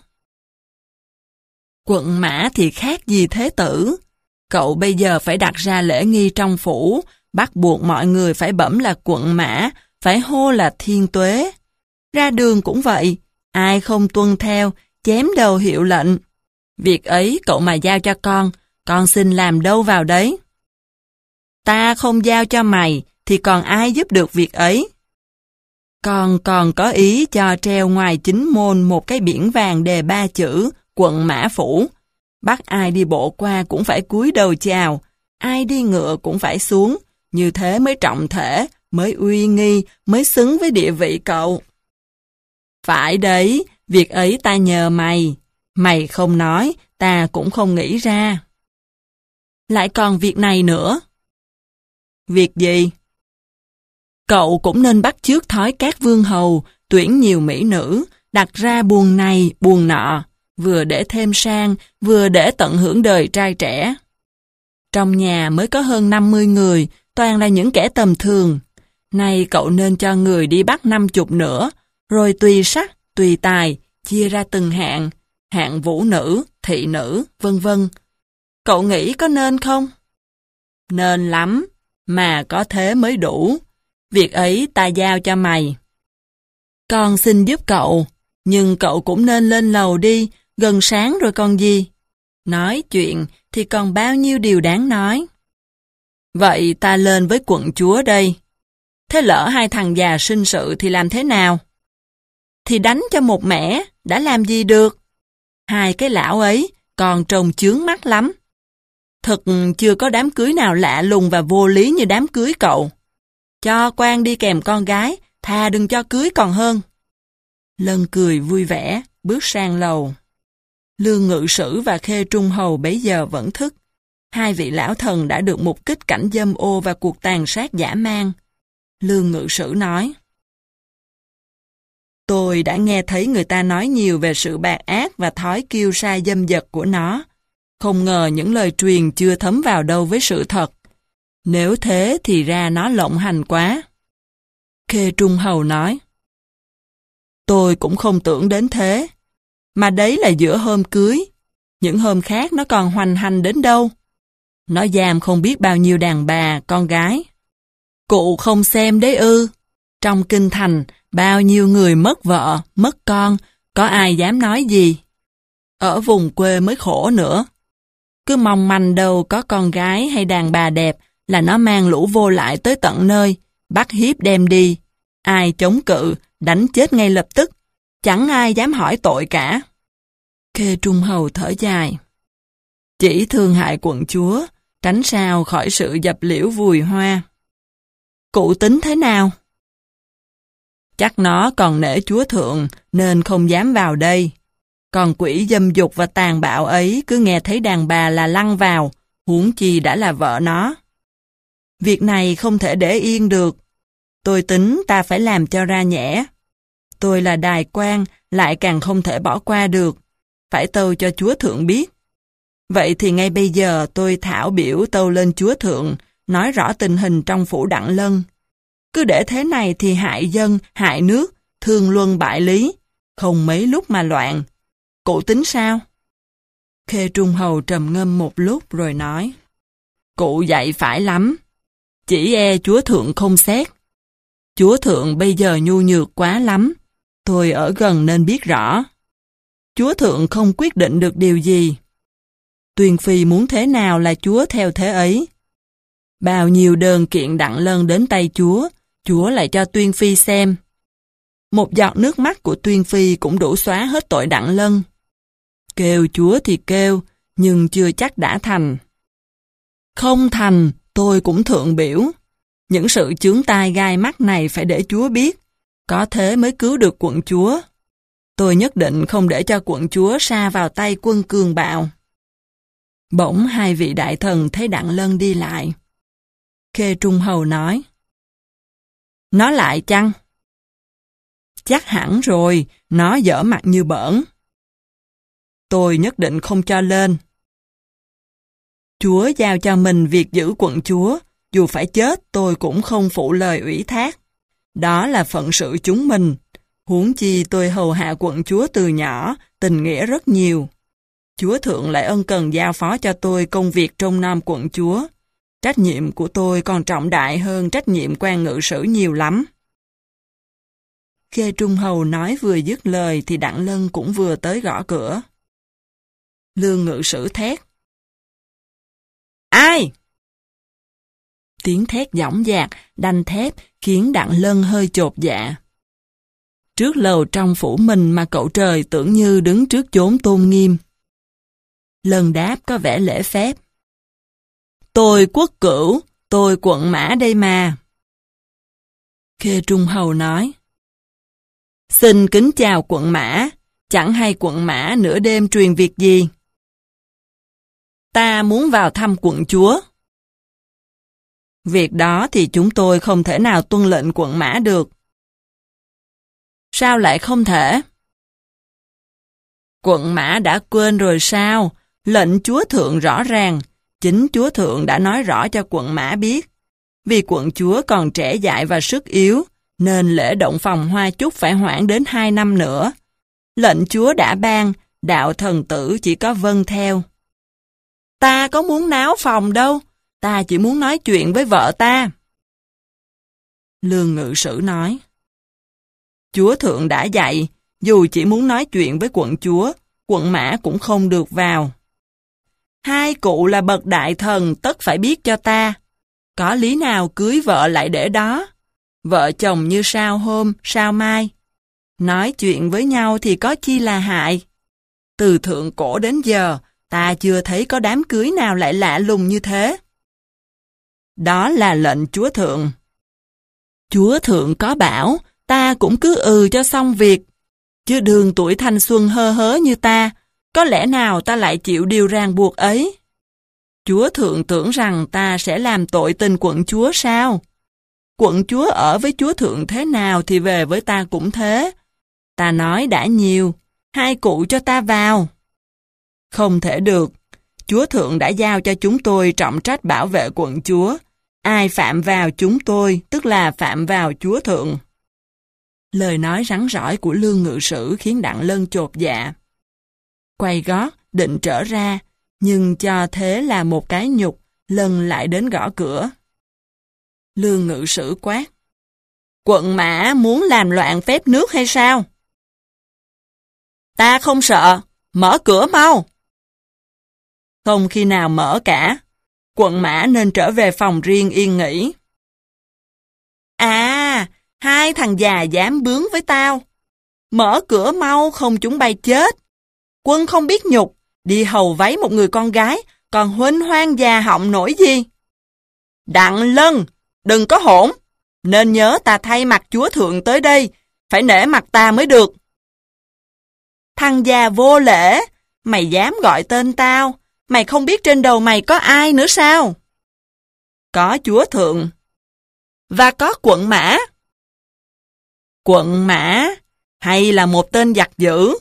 Quận mã thì khác gì thế tử. Cậu bây giờ phải đặt ra lễ nghi trong phủ, bắt buộc mọi người phải bẩm là quận mã, phải hô là thiên tuế. Ra đường cũng vậy, ai không tuân theo, chém đầu hiệu lệnh. Việc ấy cậu mà giao cho con, con xin làm đâu vào đấy. Ta không giao cho mày, thì còn ai giúp được việc ấy? Con còn có ý cho treo ngoài chính môn một cái biển vàng đề ba chữ quận Mã Phủ. Bắt ai đi bộ qua cũng phải cúi đầu chào, ai đi ngựa cũng phải xuống, như thế mới trọng thể, mới uy nghi, mới xứng với địa vị cậu. Phải đấy, việc ấy ta nhờ mày, mày không nói, ta cũng không nghĩ ra. Lại còn việc này nữa. Việc gì? Cậu cũng nên bắt chước thói các vương hầu, tuyển nhiều mỹ nữ, đặt ra buồng này, buồng nọ, vừa để thêm sang, vừa để tận hưởng đời trai trẻ. Trong nhà mới có hơn năm mươi người, toàn là những kẻ tầm thường. Nay cậu nên cho người đi bắt năm chục nữa, rồi tùy sắc, tùy tài, chia ra từng hạng, hạng vũ nữ, thị nữ, vân vân. Cậu nghĩ có nên không? Nên lắm, mà có thế mới đủ. Việc ấy ta giao cho mày. Con xin giúp cậu, nhưng cậu cũng nên lên lầu đi, gần sáng rồi còn gì. Nói chuyện thì còn bao nhiêu điều đáng nói. Vậy ta lên với quận chúa đây. Thế lỡ hai thằng già sinh sự thì làm thế nào? Thì đánh cho một mẻ, đã làm gì được. Hai cái lão ấy còn trông chướng mắt lắm. Thật chưa có đám cưới nào lạ lùng và vô lý như đám cưới cậu. Cho quan đi kèm con gái, thà đừng cho cưới còn hơn. Lân cười vui vẻ, bước sang lầu. Lương Ngự Sử và Khê Trung Hầu bấy giờ vẫn thức. Hai vị lão thần đã được mục kích cảnh dâm ô và cuộc tàn sát dã man. Lương Ngự Sử nói: Tôi đã nghe thấy người ta nói nhiều về sự bạc ác và thói kiêu sa dâm dật của nó. Không ngờ những lời truyền chưa thấm vào đâu với sự thật. Nếu thế thì ra nó lộng hành quá. Khê Trung Hầu nói: Tôi cũng không tưởng đến thế. Mà đấy là giữa hôm cưới. Những hôm khác nó còn hoành hành đến đâu. Nó giam không biết bao nhiêu đàn bà, con gái. Cụ không xem đấy ư. Trong kinh thành, bao nhiêu người mất vợ, mất con, có ai dám nói gì. Ở vùng quê mới khổ nữa. Cứ mong manh đâu có con gái hay đàn bà đẹp là nó mang lũ vô lại tới tận nơi, bắt hiếp đem đi. Ai chống cự, đánh chết ngay lập tức. Chẳng ai dám hỏi tội cả. Khê Trung Hầu thở dài. Chỉ thương hại quận chúa, tránh sao khỏi sự dập liễu vùi hoa. Cụ tính thế nào? Chắc nó còn nể chúa thượng nên không dám vào đây. Còn quỷ dâm dục và tàn bạo ấy cứ nghe thấy đàn bà là lăn vào, huống chi đã là vợ nó. Việc này không thể để yên được. Tôi tính ta phải làm cho ra nhẽ. Tôi là đài quan, lại càng không thể bỏ qua được. Phải tâu cho chúa thượng biết. Vậy thì ngay bây giờ tôi thảo biểu tâu lên chúa thượng, nói rõ tình hình trong phủ Đặng Lân. Cứ để thế này thì hại dân, hại nước, thương luân bại lý, không mấy lúc mà loạn. Cụ tính sao? Khê Trung Hầu trầm ngâm một lúc rồi nói: Cụ dạy phải lắm. Chỉ e chúa thượng không xét. Chúa thượng bây giờ nhu nhược quá lắm. Tôi ở gần nên biết rõ. Chúa thượng không quyết định được điều gì. Tuyền phi muốn thế nào là chúa theo thế ấy. Bao nhiêu đơn kiện Đặng Lân đến tay Chúa, Chúa lại cho Tuyên Phi xem. Một giọt nước mắt của Tuyên Phi cũng đủ xóa hết tội Đặng Lân. Kêu Chúa thì kêu, nhưng chưa chắc đã thành. Không thành, tôi cũng thượng biểu. Những sự chướng tai gai mắt này phải để Chúa biết, có thế mới cứu được quận chúa. Tôi nhất định không để cho quận chúa sa vào tay quân cường bạo. Bỗng hai vị đại thần thấy Đặng Lân đi lại. Khê Trung Hầu nói: Nó lại chăng? Chắc hẳn rồi, nó dở mặt như bỡn. Tôi nhất định không cho lên. Chúa giao cho mình việc giữ quận chúa, dù phải chết tôi cũng không phụ lời ủy thác. Đó là phận sự chúng mình. Huống chi tôi hầu hạ quận chúa từ nhỏ, tình nghĩa rất nhiều. Chúa Thượng lại ân cần giao phó cho tôi công việc trông nom quận chúa. Trách nhiệm của tôi còn trọng đại hơn trách nhiệm quan ngự sử nhiều lắm. Khê Trung Hầu nói vừa dứt lời thì Đặng Lân cũng vừa tới gõ cửa. Lương ngự sử thét: Ai? Tiếng thét dõng dạc, đanh thép khiến Đặng Lân hơi chột dạ. Trước lầu trong phủ mình mà cậu trời tưởng như đứng trước chốn tôn nghiêm. Lân đáp có vẻ lễ phép: Tôi Quốc Cửu, tôi quận Mã đây mà. Khê Trung Hầu nói: Xin kính chào quận Mã, chẳng hay quận Mã nửa đêm truyền việc gì? Ta muốn vào thăm quận chúa. Việc đó thì chúng tôi không thể nào tuân lệnh quận Mã được. Sao lại không thể? Quận Mã đã quên rồi sao? Lệnh chúa thượng rõ ràng, chính chúa thượng đã nói rõ cho quận Mã biết. Vì quận chúa còn trẻ dại và sức yếu, nên lễ động phòng hoa chúc phải hoãn đến hai năm nữa. Lệnh chúa đã ban, đạo thần tử chỉ có vâng theo. Ta có muốn náo phòng đâu, ta chỉ muốn nói chuyện với vợ ta. Lương ngự sử nói: Chúa thượng đã dạy, dù chỉ muốn nói chuyện với quận chúa, quận Mã cũng không được vào. Hai cụ là bậc đại thần tất phải biết cho ta. Có lý nào cưới vợ lại để đó? Vợ chồng như sao hôm, sao mai. Nói chuyện với nhau thì có chi là hại. Từ thượng cổ đến giờ, ta chưa thấy có đám cưới nào lại lạ lùng như thế. Đó là lệnh chúa thượng. Chúa thượng có bảo, ta cũng cứ ừ cho xong việc. Chứ đường tuổi thanh xuân hơ hớ như ta, có lẽ nào ta lại chịu điều ràng buộc ấy? Chúa thượng tưởng rằng ta sẽ làm tội tình quận chúa sao? Quận chúa ở với chúa thượng thế nào thì về với ta cũng thế. Ta nói đã nhiều, hai cụ cho ta vào. Không thể được, chúa thượng đã giao cho chúng tôi trọng trách bảo vệ quận chúa. Ai phạm vào chúng tôi, tức là phạm vào chúa thượng. Lời nói rắn rỏi của Lương ngự sử khiến Đặng Lân chột dạ. Quay gót, định trở ra, nhưng cho thế là một cái nhục, Lân lại đến gõ cửa. Lương ngự sử quát: Quận Mã muốn làm loạn phép nước hay sao? Ta không sợ, mở cửa mau. Không khi nào mở cả, quận Mã nên trở về phòng riêng yên nghỉ. À, hai thằng già dám bướng với tao. Mở cửa mau không chúng bay chết. Quân không biết nhục, đi hầu váy một người con gái, còn huênh hoang già họng nổi gì. Đặng Lân, đừng có hỗn, nên nhớ ta thay mặt chúa thượng tới đây, phải nể mặt ta mới được. Thằng già vô lễ, mày dám gọi tên tao, mày không biết trên đầu mày có ai nữa sao? Có chúa thượng. Và có quận Mã. Quận Mã, hay là một tên giặc dữ?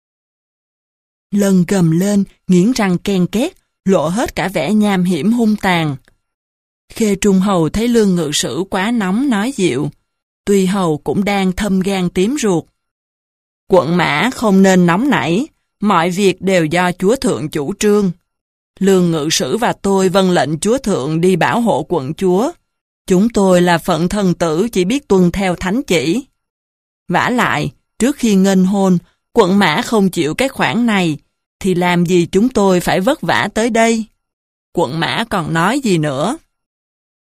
Lân gầm lên, nghiến răng ken két, lộ hết cả vẻ nham hiểm hung tàn. Khê Trung Hầu thấy Lương ngự sử quá nóng nói dịu, tuy hầu cũng đang thâm gan tím ruột. Quận Mã không nên nóng nảy, mọi việc đều do chúa thượng chủ trương. Lương ngự sử và tôi vâng lệnh chúa thượng đi bảo hộ quận chúa. Chúng tôi là phận thần tử chỉ biết tuân theo thánh chỉ. Vả lại, trước khi nghênh hôn, quận Mã không chịu cái khoản này, thì làm gì chúng tôi phải vất vả tới đây? Quận Mã còn nói gì nữa?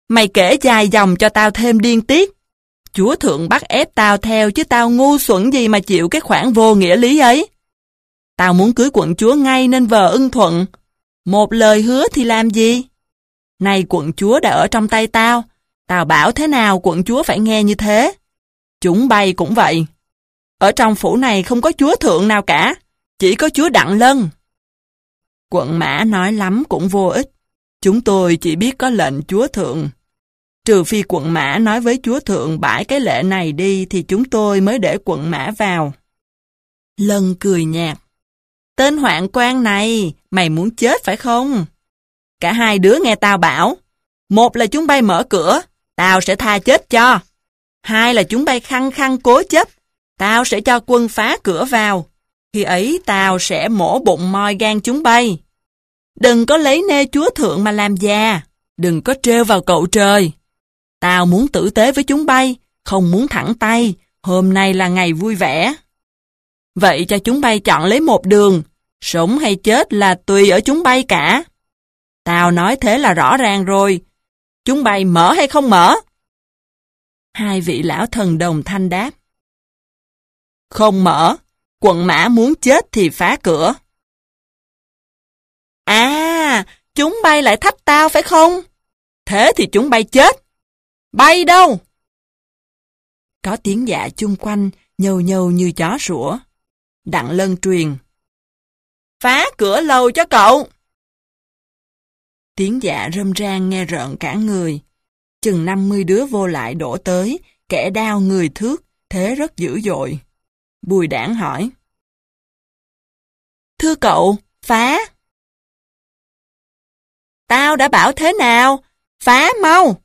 Mày kể dài dòng cho tao thêm điên tiết. Chúa thượng bắt ép tao theo chứ tao ngu xuẩn gì mà chịu cái khoản vô nghĩa lý ấy. Tao muốn cưới quận chúa ngay nên vờ ưng thuận. Một lời hứa thì làm gì? Nay quận chúa đã ở trong tay tao. Tao bảo thế nào quận chúa phải nghe như thế. Chúng bay cũng vậy. Ở trong phủ này không có chúa thượng nào cả. Chỉ có chúa Đặng Lân. Quận Mã nói lắm cũng vô ích. Chúng tôi chỉ biết có lệnh chúa thượng. Trừ phi quận Mã nói với chúa thượng bãi cái lệ này đi thì chúng tôi mới để quận Mã vào. Lân cười nhạt. Tên hoạn quan này, mày muốn chết phải không? Cả hai đứa nghe tao bảo. Một là chúng bay mở cửa, tao sẽ tha chết cho. Hai là chúng bay khăng khăng cố chấp, tao sẽ cho quân phá cửa vào. Khi ấy tao sẽ mổ bụng moi gan chúng bay. Đừng có lấy nê chúa thượng mà làm già. Đừng có trêu vào cậu trời. Tao muốn tử tế với chúng bay, không muốn thẳng tay. Hôm nay là ngày vui vẻ. Vậy cho chúng bay chọn lấy một đường. Sống hay chết là tùy ở chúng bay cả. Tao nói thế là rõ ràng rồi. Chúng bay mở hay không mở? Hai vị lão thần đồng thanh đáp. Không mở. Quận Mã muốn chết thì phá cửa. À, chúng bay lại thách tao phải không? Thế thì chúng bay chết. Bay đâu? Có tiếng dạ chung quanh, nhâu nhâu như chó sủa. Đặng Lân truyền. Phá cửa lầu cho cậu. Tiếng dạ râm ran nghe rợn cả người. Chừng năm mươi đứa vô lại đổ tới, kẻ đao người thước, thế rất dữ dội. Bùi Đảng hỏi. Thưa cậu, phá. Tao đã bảo thế nào? Phá mau.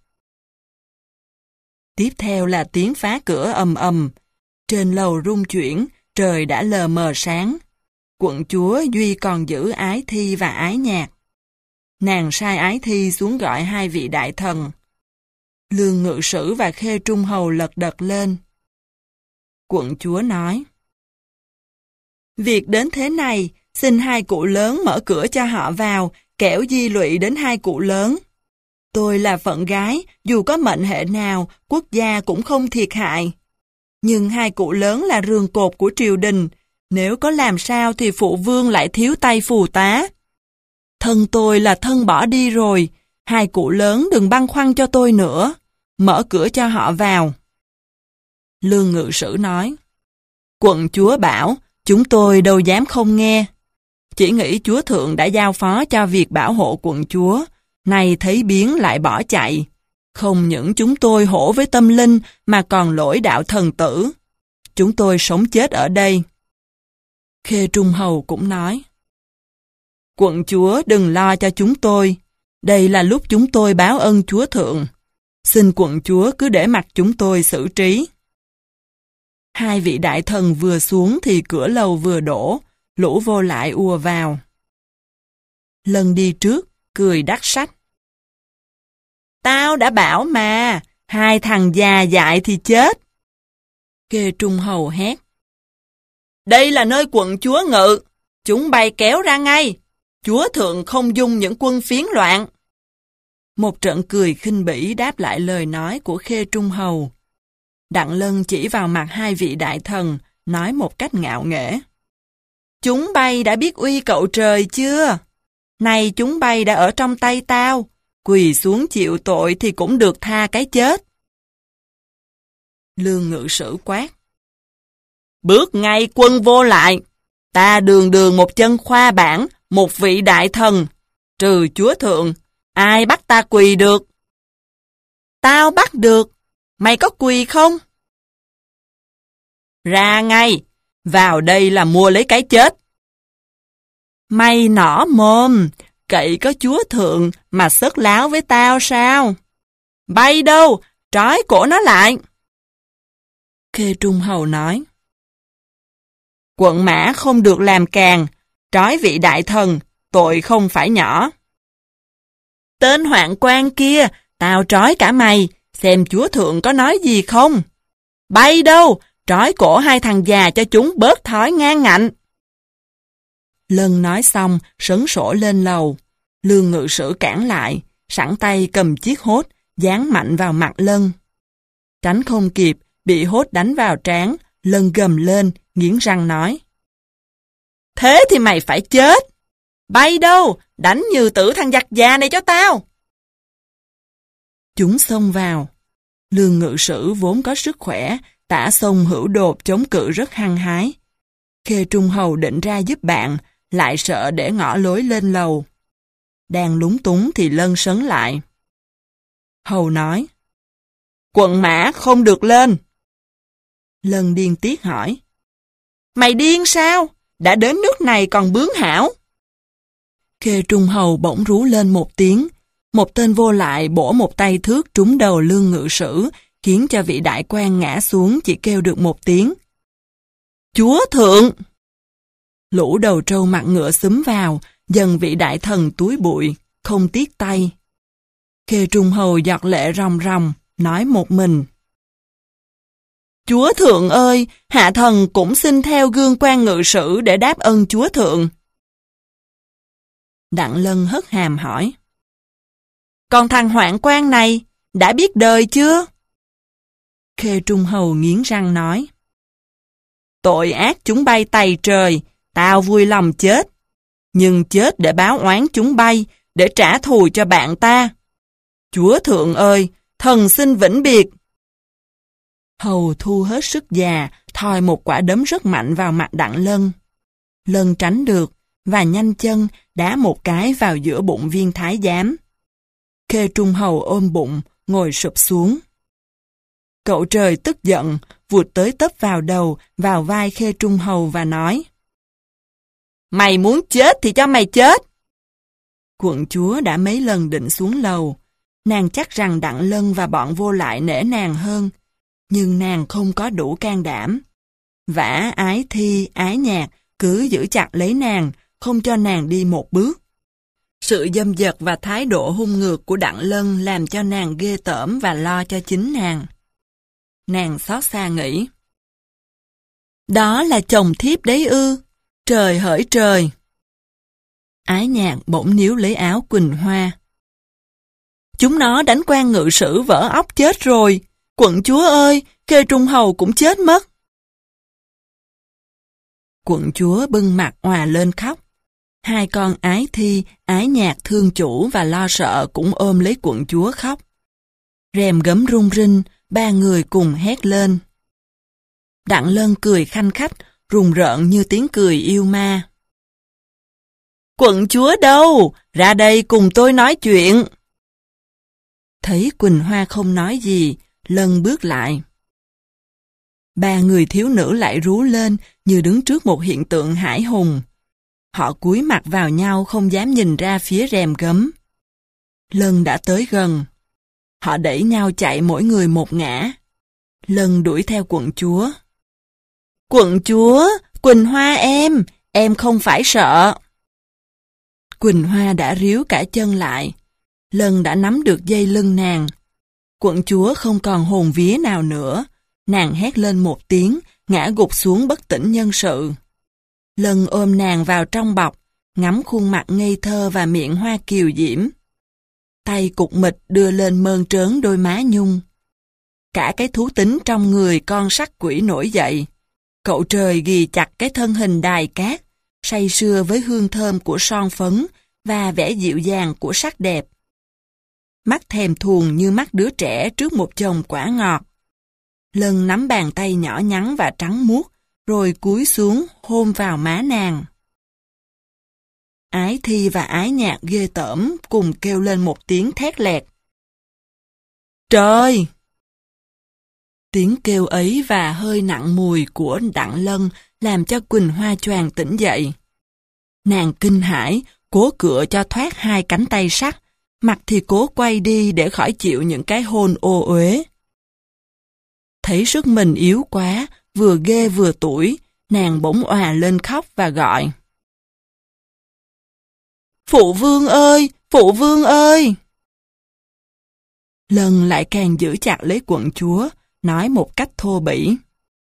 Tiếp theo là tiếng phá cửa ầm ầm. Trên lầu rung chuyển, trời đã lờ mờ sáng. Quận chúa duy còn giữ Ái Thi và Ái Nhạc. Nàng sai Ái Thi xuống gọi hai vị đại thần. Lương Ngự Sử và Khê Trung Hầu lật đật lên. Quận chúa nói. Việc đến thế này, xin hai cụ lớn mở cửa cho họ vào, kẻo di lụy đến hai cụ lớn. Tôi là phận gái, dù có mệnh hệ nào, quốc gia cũng không thiệt hại. Nhưng hai cụ lớn là rường cột của triều đình, nếu có làm sao thì phụ vương lại thiếu tay phù tá. Thân tôi là thân bỏ đi rồi, hai cụ lớn đừng băn khoăn cho tôi nữa, mở cửa cho họ vào. Lương Ngự Sử nói, quận chúa bảo, chúng tôi đâu dám không nghe. Chỉ nghĩ chúa thượng đã giao phó cho việc bảo hộ quận chúa, nay thấy biến lại bỏ chạy. Không những chúng tôi hổ với tâm linh mà còn lỗi đạo thần tử. Chúng tôi sống chết ở đây. Khê Trung Hầu cũng nói, quận chúa đừng lo cho chúng tôi. Đây là lúc chúng tôi báo ân chúa thượng. Xin quận chúa cứ để mặc chúng tôi xử trí. Hai vị đại thần vừa xuống thì cửa lầu vừa đổ, lũ vô lại ùa vào. Lân đi trước, cười đắc sách. Tao đã bảo mà, hai thằng già dại thì chết. Khê Trung Hầu hét. Đây là nơi quận chúa ngự, chúng bay kéo ra ngay. Chúa thượng không dung những quân phiến loạn. Một trận cười khinh bỉ đáp lại lời nói của Khê Trung Hầu. Đặng Lân chỉ vào mặt hai vị đại thần, nói một cách ngạo nghễ. Chúng bay đã biết uy cậu trời chưa? Này chúng bay đã ở trong tay tao, quỳ xuống chịu tội thì cũng được tha cái chết. Lương Ngự Sử quát. Bước ngay quân vô lại, ta đường đường một chân khoa bản, một vị đại thần, trừ chúa thượng, ai bắt ta quỳ được? Tao bắt được, mày có quỳ không? Ra ngay, vào đây là mua lấy cái chết. Mày nỏ mồm, cậy có chúa thượng mà sớt láo với tao sao? Bay đâu, trói cổ nó lại. Khê Trung Hầu nói. Quận Mã không được làm càng, trói vị đại thần, tội không phải nhỏ. Tên hoạn quan kia, tao trói cả mày, xem chúa thượng có nói gì không. Bay đâu, trói cổ hai thằng già cho chúng bớt thói ngang ngạnh. Lân nói xong, sấn sổ lên lầu. Lương Ngự Sử cản lại, sẵn tay cầm chiếc hốt, giáng mạnh vào mặt Lân. Tránh không kịp, bị hốt đánh vào trán, Lân gầm lên, nghiến răng nói. Thế thì mày phải chết! Bay đâu, đánh như tử thằng giặc già này cho tao! Chúng xông vào. Lương Ngự Sử vốn có sức khỏe, tả sông hữu đột chống cự rất hăng hái. Khê Trung Hầu định ra giúp bạn, lại sợ để ngõ lối lên lầu. Đang lúng túng thì Lân sấn lại. Hầu nói, quận mã không được lên. Lân điên tiết hỏi, mày điên sao? Đã đến nước này còn bướng hảo. Khê Trung Hầu bỗng rú lên một tiếng. Một tên vô lại bổ một tay thước trúng đầu Lương Ngự Sử, khiến cho vị đại quan ngã xuống chỉ kêu được một tiếng. Chúa thượng! Lũ đầu trâu mặt ngựa xúm vào, dần vị đại thần túi bụi, không tiếc tay. Khê Trung Hầu giọt lệ ròng ròng, nói một mình. Chúa thượng ơi, hạ thần cũng xin theo gương quan ngự sử để đáp ơn chúa thượng. Đặng Lân hất hàm hỏi. Còn thằng hoạn quan này, đã biết đời chưa? Khê Trung Hầu nghiến răng nói. Tội ác chúng bay tày trời, tao vui lòng chết. Nhưng chết để báo oán chúng bay, để trả thù cho bạn ta. Chúa thượng ơi, thần xin vĩnh biệt. Hầu thu hết sức già, thòi một quả đấm rất mạnh vào mặt Đặng Lân. Lân tránh được, và nhanh chân đá một cái vào giữa bụng viên thái giám. Khê Trung Hầu ôm bụng, ngồi sụp xuống. Cậu trời tức giận, vụt tới tấp vào đầu, vào vai Khê Trung Hầu và nói. Mày muốn chết thì cho mày chết. Quận chúa đã mấy lần định xuống lầu. Nàng chắc rằng Đặng Lân và bọn vô lại nể nàng hơn. Nhưng nàng không có đủ can đảm. Vả Ái Thi, Ái Nhạc cứ giữ chặt lấy nàng, không cho nàng đi một bước. Sự dâm dật và thái độ hung ngược của Đặng Lân làm cho nàng ghê tởm và lo cho chính nàng. Nàng xót xa nghĩ. Đó là chồng thiếp đấy ư, trời hỡi trời. Ái Nhạc bỗng níu lấy áo Quỳnh Hoa. Chúng nó đánh quan ngự sử vỡ óc chết rồi, quận chúa ơi, Khê Trung Hầu cũng chết mất. Quận chúa bưng mặt òa lên khóc. Hai con Ái Thi, Ái Nhạc thương chủ và lo sợ cũng ôm lấy quận chúa khóc. Rèm gấm rung rinh, ba người cùng hét lên. Đặng Lân cười khanh khách, rùng rợn như tiếng cười yêu ma. Quận chúa đâu? Ra đây cùng tôi nói chuyện. Thấy Quỳnh Hoa không nói gì, Lân bước lại. Ba người thiếu nữ lại rú lên như đứng trước một hiện tượng hải hùng. Họ cúi mặt vào nhau không dám nhìn ra phía rèm gấm. Lân đã tới gần. Họ đẩy nhau chạy mỗi người một ngã. Lân đuổi theo quận chúa. Quận chúa, Quỳnh Hoa em, em không phải sợ. Quỳnh Hoa đã ríu cả chân lại. Lân đã nắm được dây lưng nàng. Quận chúa không còn hồn vía nào nữa. Nàng hét lên một tiếng, ngã gục xuống bất tỉnh nhân sự. Lân ôm nàng vào trong bọc, ngắm khuôn mặt ngây thơ và miệng hoa kiều diễm. Tay cục mịch đưa lên mơn trớn đôi má nhung. Cả cái thú tính trong người con sắc quỷ nổi dậy. Cậu trời ghì chặt cái thân hình đài cát, say sưa với hương thơm của son phấn và vẻ dịu dàng của sắc đẹp. Mắt thèm thuồng như mắt đứa trẻ trước một chồng quả ngọt. Lân nắm bàn tay nhỏ nhắn và trắng muốt, rồi cúi xuống hôn vào má nàng. Ái Thi và Ái Nhạc ghê tởm cùng kêu lên một tiếng thét lẹt. Trời! Tiếng kêu ấy và hơi nặng mùi của Đặng Lân làm cho Quỳnh Hoa choàng tỉnh dậy. Nàng kinh hãi, cố cựa cho thoát hai cánh tay sắt, mặt thì cố quay đi để khỏi chịu những cái hôn ô uế. Thấy sức mình yếu quá, vừa ghê vừa tủi, nàng bỗng òa lên khóc và gọi. Phụ vương ơi! Phụ vương ơi! Lân lại càng giữ chặt lấy quận chúa, nói một cách thô bỉ.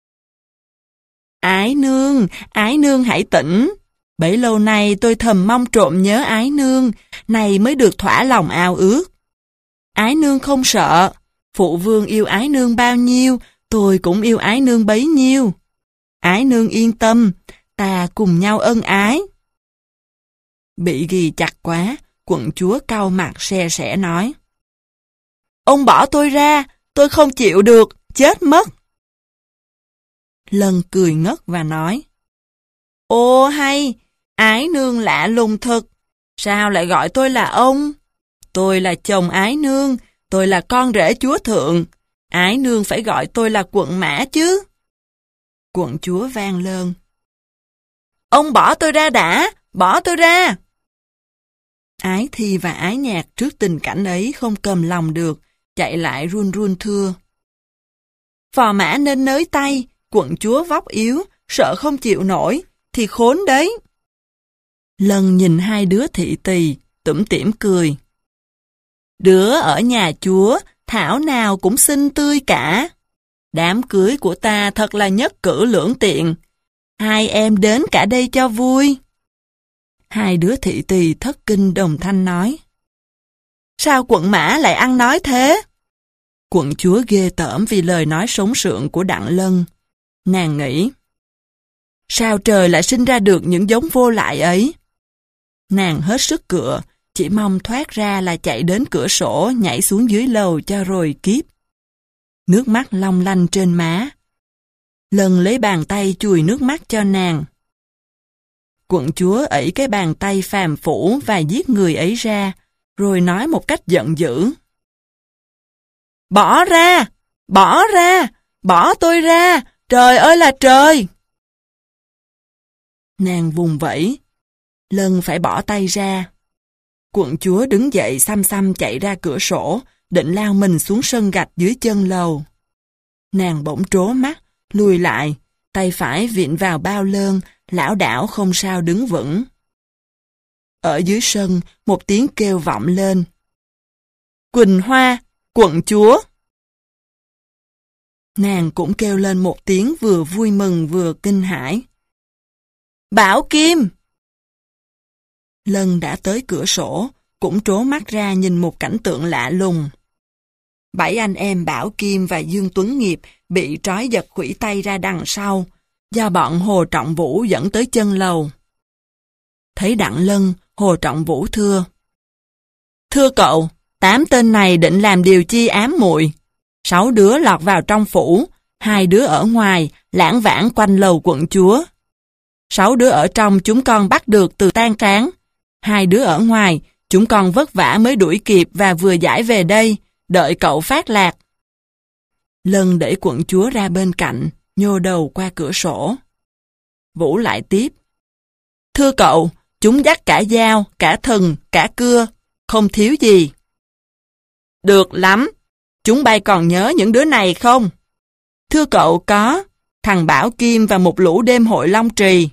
Ái nương, ái nương hãy tỉnh. Bấy lâu nay tôi thầm mong trộm nhớ ái nương, này mới được thỏa lòng ao ước. Ái nương không sợ. Phụ vương yêu ái nương bao nhiêu, tôi cũng yêu ái nương bấy nhiêu. Ái nương yên tâm, ta cùng nhau ân ái. Bị ghi chặt quá, quận chúa cau mặt se sẻ nói. Ông bỏ tôi ra, tôi không chịu được, chết mất. Lân cười ngất và nói. Ô hay, ái nương lạ lùng thật, sao lại gọi tôi là ông? Tôi là chồng ái nương, tôi là con rể chúa thượng, ái nương phải gọi tôi là quận mã chứ. Quận chúa vang lên. Ông bỏ tôi ra đã, bỏ tôi ra. Ái Thi và Ái Nhạc trước tình cảnh ấy không cầm lòng được, chạy lại run run thưa. Phò mã nên nới tay, quận chúa vóc yếu, sợ không chịu nổi, thì khốn đấy. Lân nhìn hai đứa thị tỳ, tủm tỉm cười. Đứa ở nhà chúa, thảo nào cũng xinh tươi cả. Đám cưới của ta thật là nhất cử lưỡng tiện. Hai em đến cả đây cho vui. Hai đứa thị tỳ thất kinh đồng thanh nói. Sao quận mã lại ăn nói thế? Quận chúa ghê tởm vì lời nói sống sượng của Đặng Lân. Nàng nghĩ. Sao trời lại sinh ra được những giống vô lại ấy? Nàng hết sức cựa, chỉ mong thoát ra là chạy đến cửa sổ nhảy xuống dưới lầu cho rồi kiếp. Nước mắt long lanh trên má. Lân lấy bàn tay chùi nước mắt cho nàng. Quận chúa ẩy cái bàn tay phàm phủ và giết người ấy ra, rồi nói một cách giận dữ. Bỏ ra! Bỏ ra! Bỏ tôi ra! Trời ơi là trời! Nàng vùng vẫy. Lân phải bỏ tay ra. Quận chúa đứng dậy xăm xăm chạy ra cửa sổ, định lao mình xuống sân gạch dưới chân lầu. Nàng bỗng trố mắt, lùi lại, tay phải vịn vào bao lơn, lảo đảo không sao đứng vững. Ở dưới sân, một tiếng kêu vọng lên. Quỳnh Hoa, quận chúa! Nàng cũng kêu lên một tiếng vừa vui mừng vừa kinh hãi. Bảo Kim! Lân đã tới cửa sổ, cũng trố mắt ra nhìn một cảnh tượng lạ lùng. Bảy anh em Bảo Kim và Dương Tuấn Nghiệp bị trói giật khuỷu tay ra đằng sau, do bọn Hồ Trọng Vũ dẫn tới chân lầu. Thấy Đặng Lân, Hồ Trọng Vũ thưa. Thưa cậu, tám tên này định làm điều chi ám muội. Sáu đứa lọt vào trong phủ, hai đứa ở ngoài, lãng vãng quanh lầu quận chúa. Sáu đứa ở trong chúng con bắt được từ Tan Tráng. Hai đứa ở ngoài, chúng con vất vả mới đuổi kịp và vừa giải về đây, đợi cậu phát lạc. Lân đẩy quận chúa ra bên cạnh, nhô đầu qua cửa sổ. Vũ lại tiếp. Thưa cậu, chúng dắt cả dao, cả thừng, cả cưa, không thiếu gì. Được lắm, chúng bay còn nhớ những đứa này không? Thưa cậu có, thằng Bảo Kim và một lũ đêm hội Long Trì.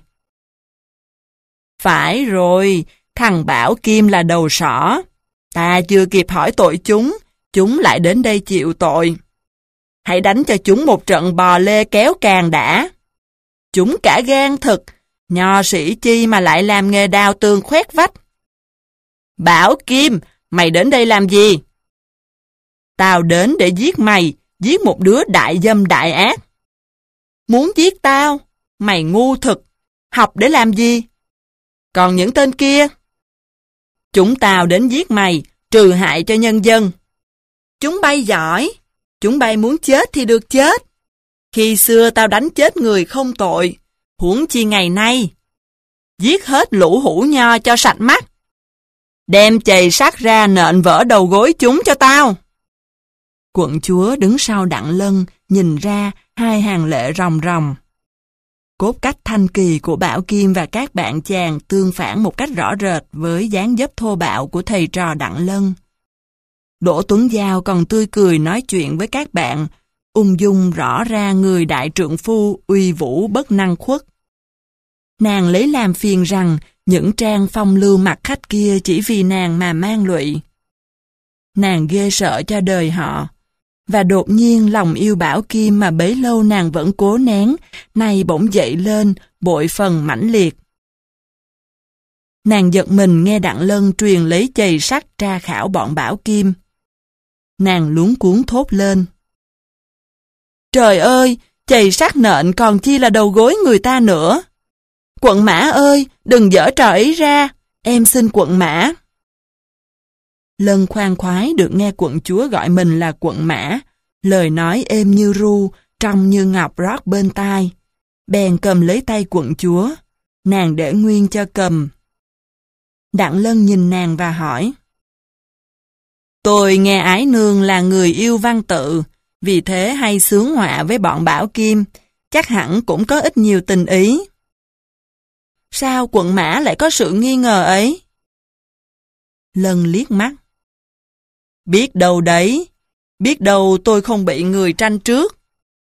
Phải rồi, thằng Bảo Kim là đầu sỏ. Ta chưa kịp hỏi tội chúng, chúng lại đến đây chịu tội. Hãy đánh cho chúng một trận bò lê kéo càng đã. Chúng cả gan thực, nho sĩ chi mà lại làm nghề đào tường khoét vách. Bảo Kim, mày đến đây làm gì? Tao đến để giết mày, giết một đứa đại dâm đại ác. Muốn giết tao? Mày ngu thực, học để làm gì? Còn những tên kia? Chúng tao đến giết mày, trừ hại cho nhân dân. Chúng bay giỏi, chúng bay muốn chết thì được chết. Khi xưa tao đánh chết người không tội, huống chi ngày nay. Giết hết lũ hủ nho cho sạch mắt. Đem chày sắt ra nện vỡ đầu gối chúng cho tao. Quận chúa đứng sau Đặng Lân, nhìn ra hai hàng lệ ròng ròng. Cốt cách thanh kỳ của Bảo Kim và các bạn chàng tương phản một cách rõ rệt với dáng dấp thô bạo của thầy trò Đặng Lân. Đỗ Tuấn Giao còn tươi cười nói chuyện với các bạn, ung dung rõ ra người đại trượng phu uy vũ bất năng khuất. Nàng lấy làm phiền rằng những trang phong lưu mặt khách kia chỉ vì nàng mà mang lụy. Nàng ghê sợ cho đời họ. Và đột nhiên lòng yêu Bảo Kim mà bấy lâu nàng vẫn cố nén, nay bỗng dậy lên, bội phần mãnh liệt. Nàng giật mình nghe Đặng Lân truyền lấy chày sắt tra khảo bọn Bảo Kim. Nàng luống cuống thốt lên. Trời ơi, chày sắc nện còn chi là đầu gối người ta nữa. Quận Mã ơi, đừng dở trò ấy ra, em xin quận Mã. Lân khoan khoái được nghe quận chúa gọi mình là quận Mã, lời nói êm như ru, trong như ngọc rót bên tai. Bèn cầm lấy tay quận chúa, nàng để nguyên cho cầm. Đặng Lân nhìn nàng và hỏi. Tôi nghe ái nương là người yêu văn tự, vì thế hay xướng họa với bọn Bảo Kim, chắc hẳn cũng có ít nhiều tình ý. Sao quận Mã lại có sự nghi ngờ ấy? Lân liếc mắt. Biết đâu đấy, biết đâu tôi không bị người tranh trước.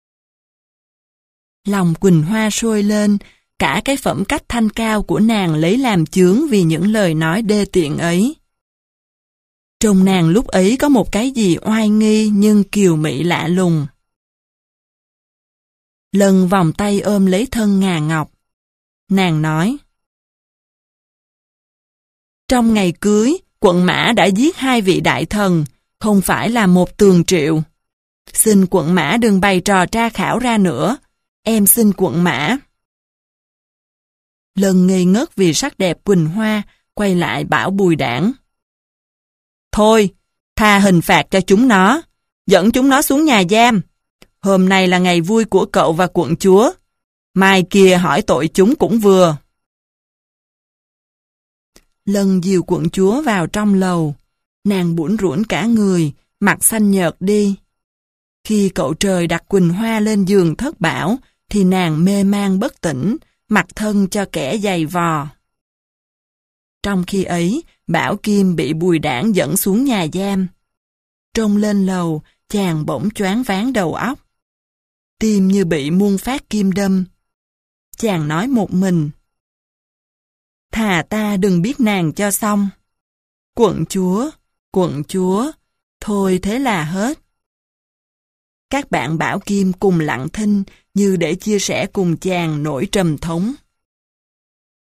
Lòng Quỳnh Hoa sôi lên, cả cái phẩm cách thanh cao của nàng lấy làm chướng vì những lời nói đê tiện ấy. Trong nàng lúc ấy có một cái gì oai nghi nhưng kiều mỹ lạ lùng. Lân vòng tay ôm lấy thân Ngà Ngọc. Nàng nói. Trong ngày cưới, quận Mã đã giết hai vị đại thần, không phải là một tường triệu. Xin quận Mã đừng bày trò tra khảo ra nữa, em xin quận Mã. Lân ngây ngất vì sắc đẹp Quỳnh Hoa, quay lại bảo Bùi Đảng. Thôi, tha hình phạt cho chúng nó, dẫn chúng nó xuống nhà giam. Hôm nay là ngày vui của cậu và quận chúa. Mai kia hỏi tội chúng cũng vừa. Lân dìu quận chúa vào trong lầu. Nàng bủn rủn cả người, mặt xanh nhợt đi. Khi cậu trời đặt Quỳnh Hoa lên giường thất bảo, thì nàng mê man bất tỉnh, mặc thân cho kẻ giày vò. Trong khi ấy, Bảo Kim bị Bùi Đảng dẫn xuống nhà giam. Trông lên lầu, chàng bỗng choáng váng đầu óc. Tim như bị muôn phát kim đâm. Chàng nói một mình. Thà ta đừng biết nàng cho xong. Quận chúa, quận chúa, thôi thế là hết. Các bạn Bảo Kim cùng lặng thinh như để chia sẻ cùng chàng nỗi trầm thống.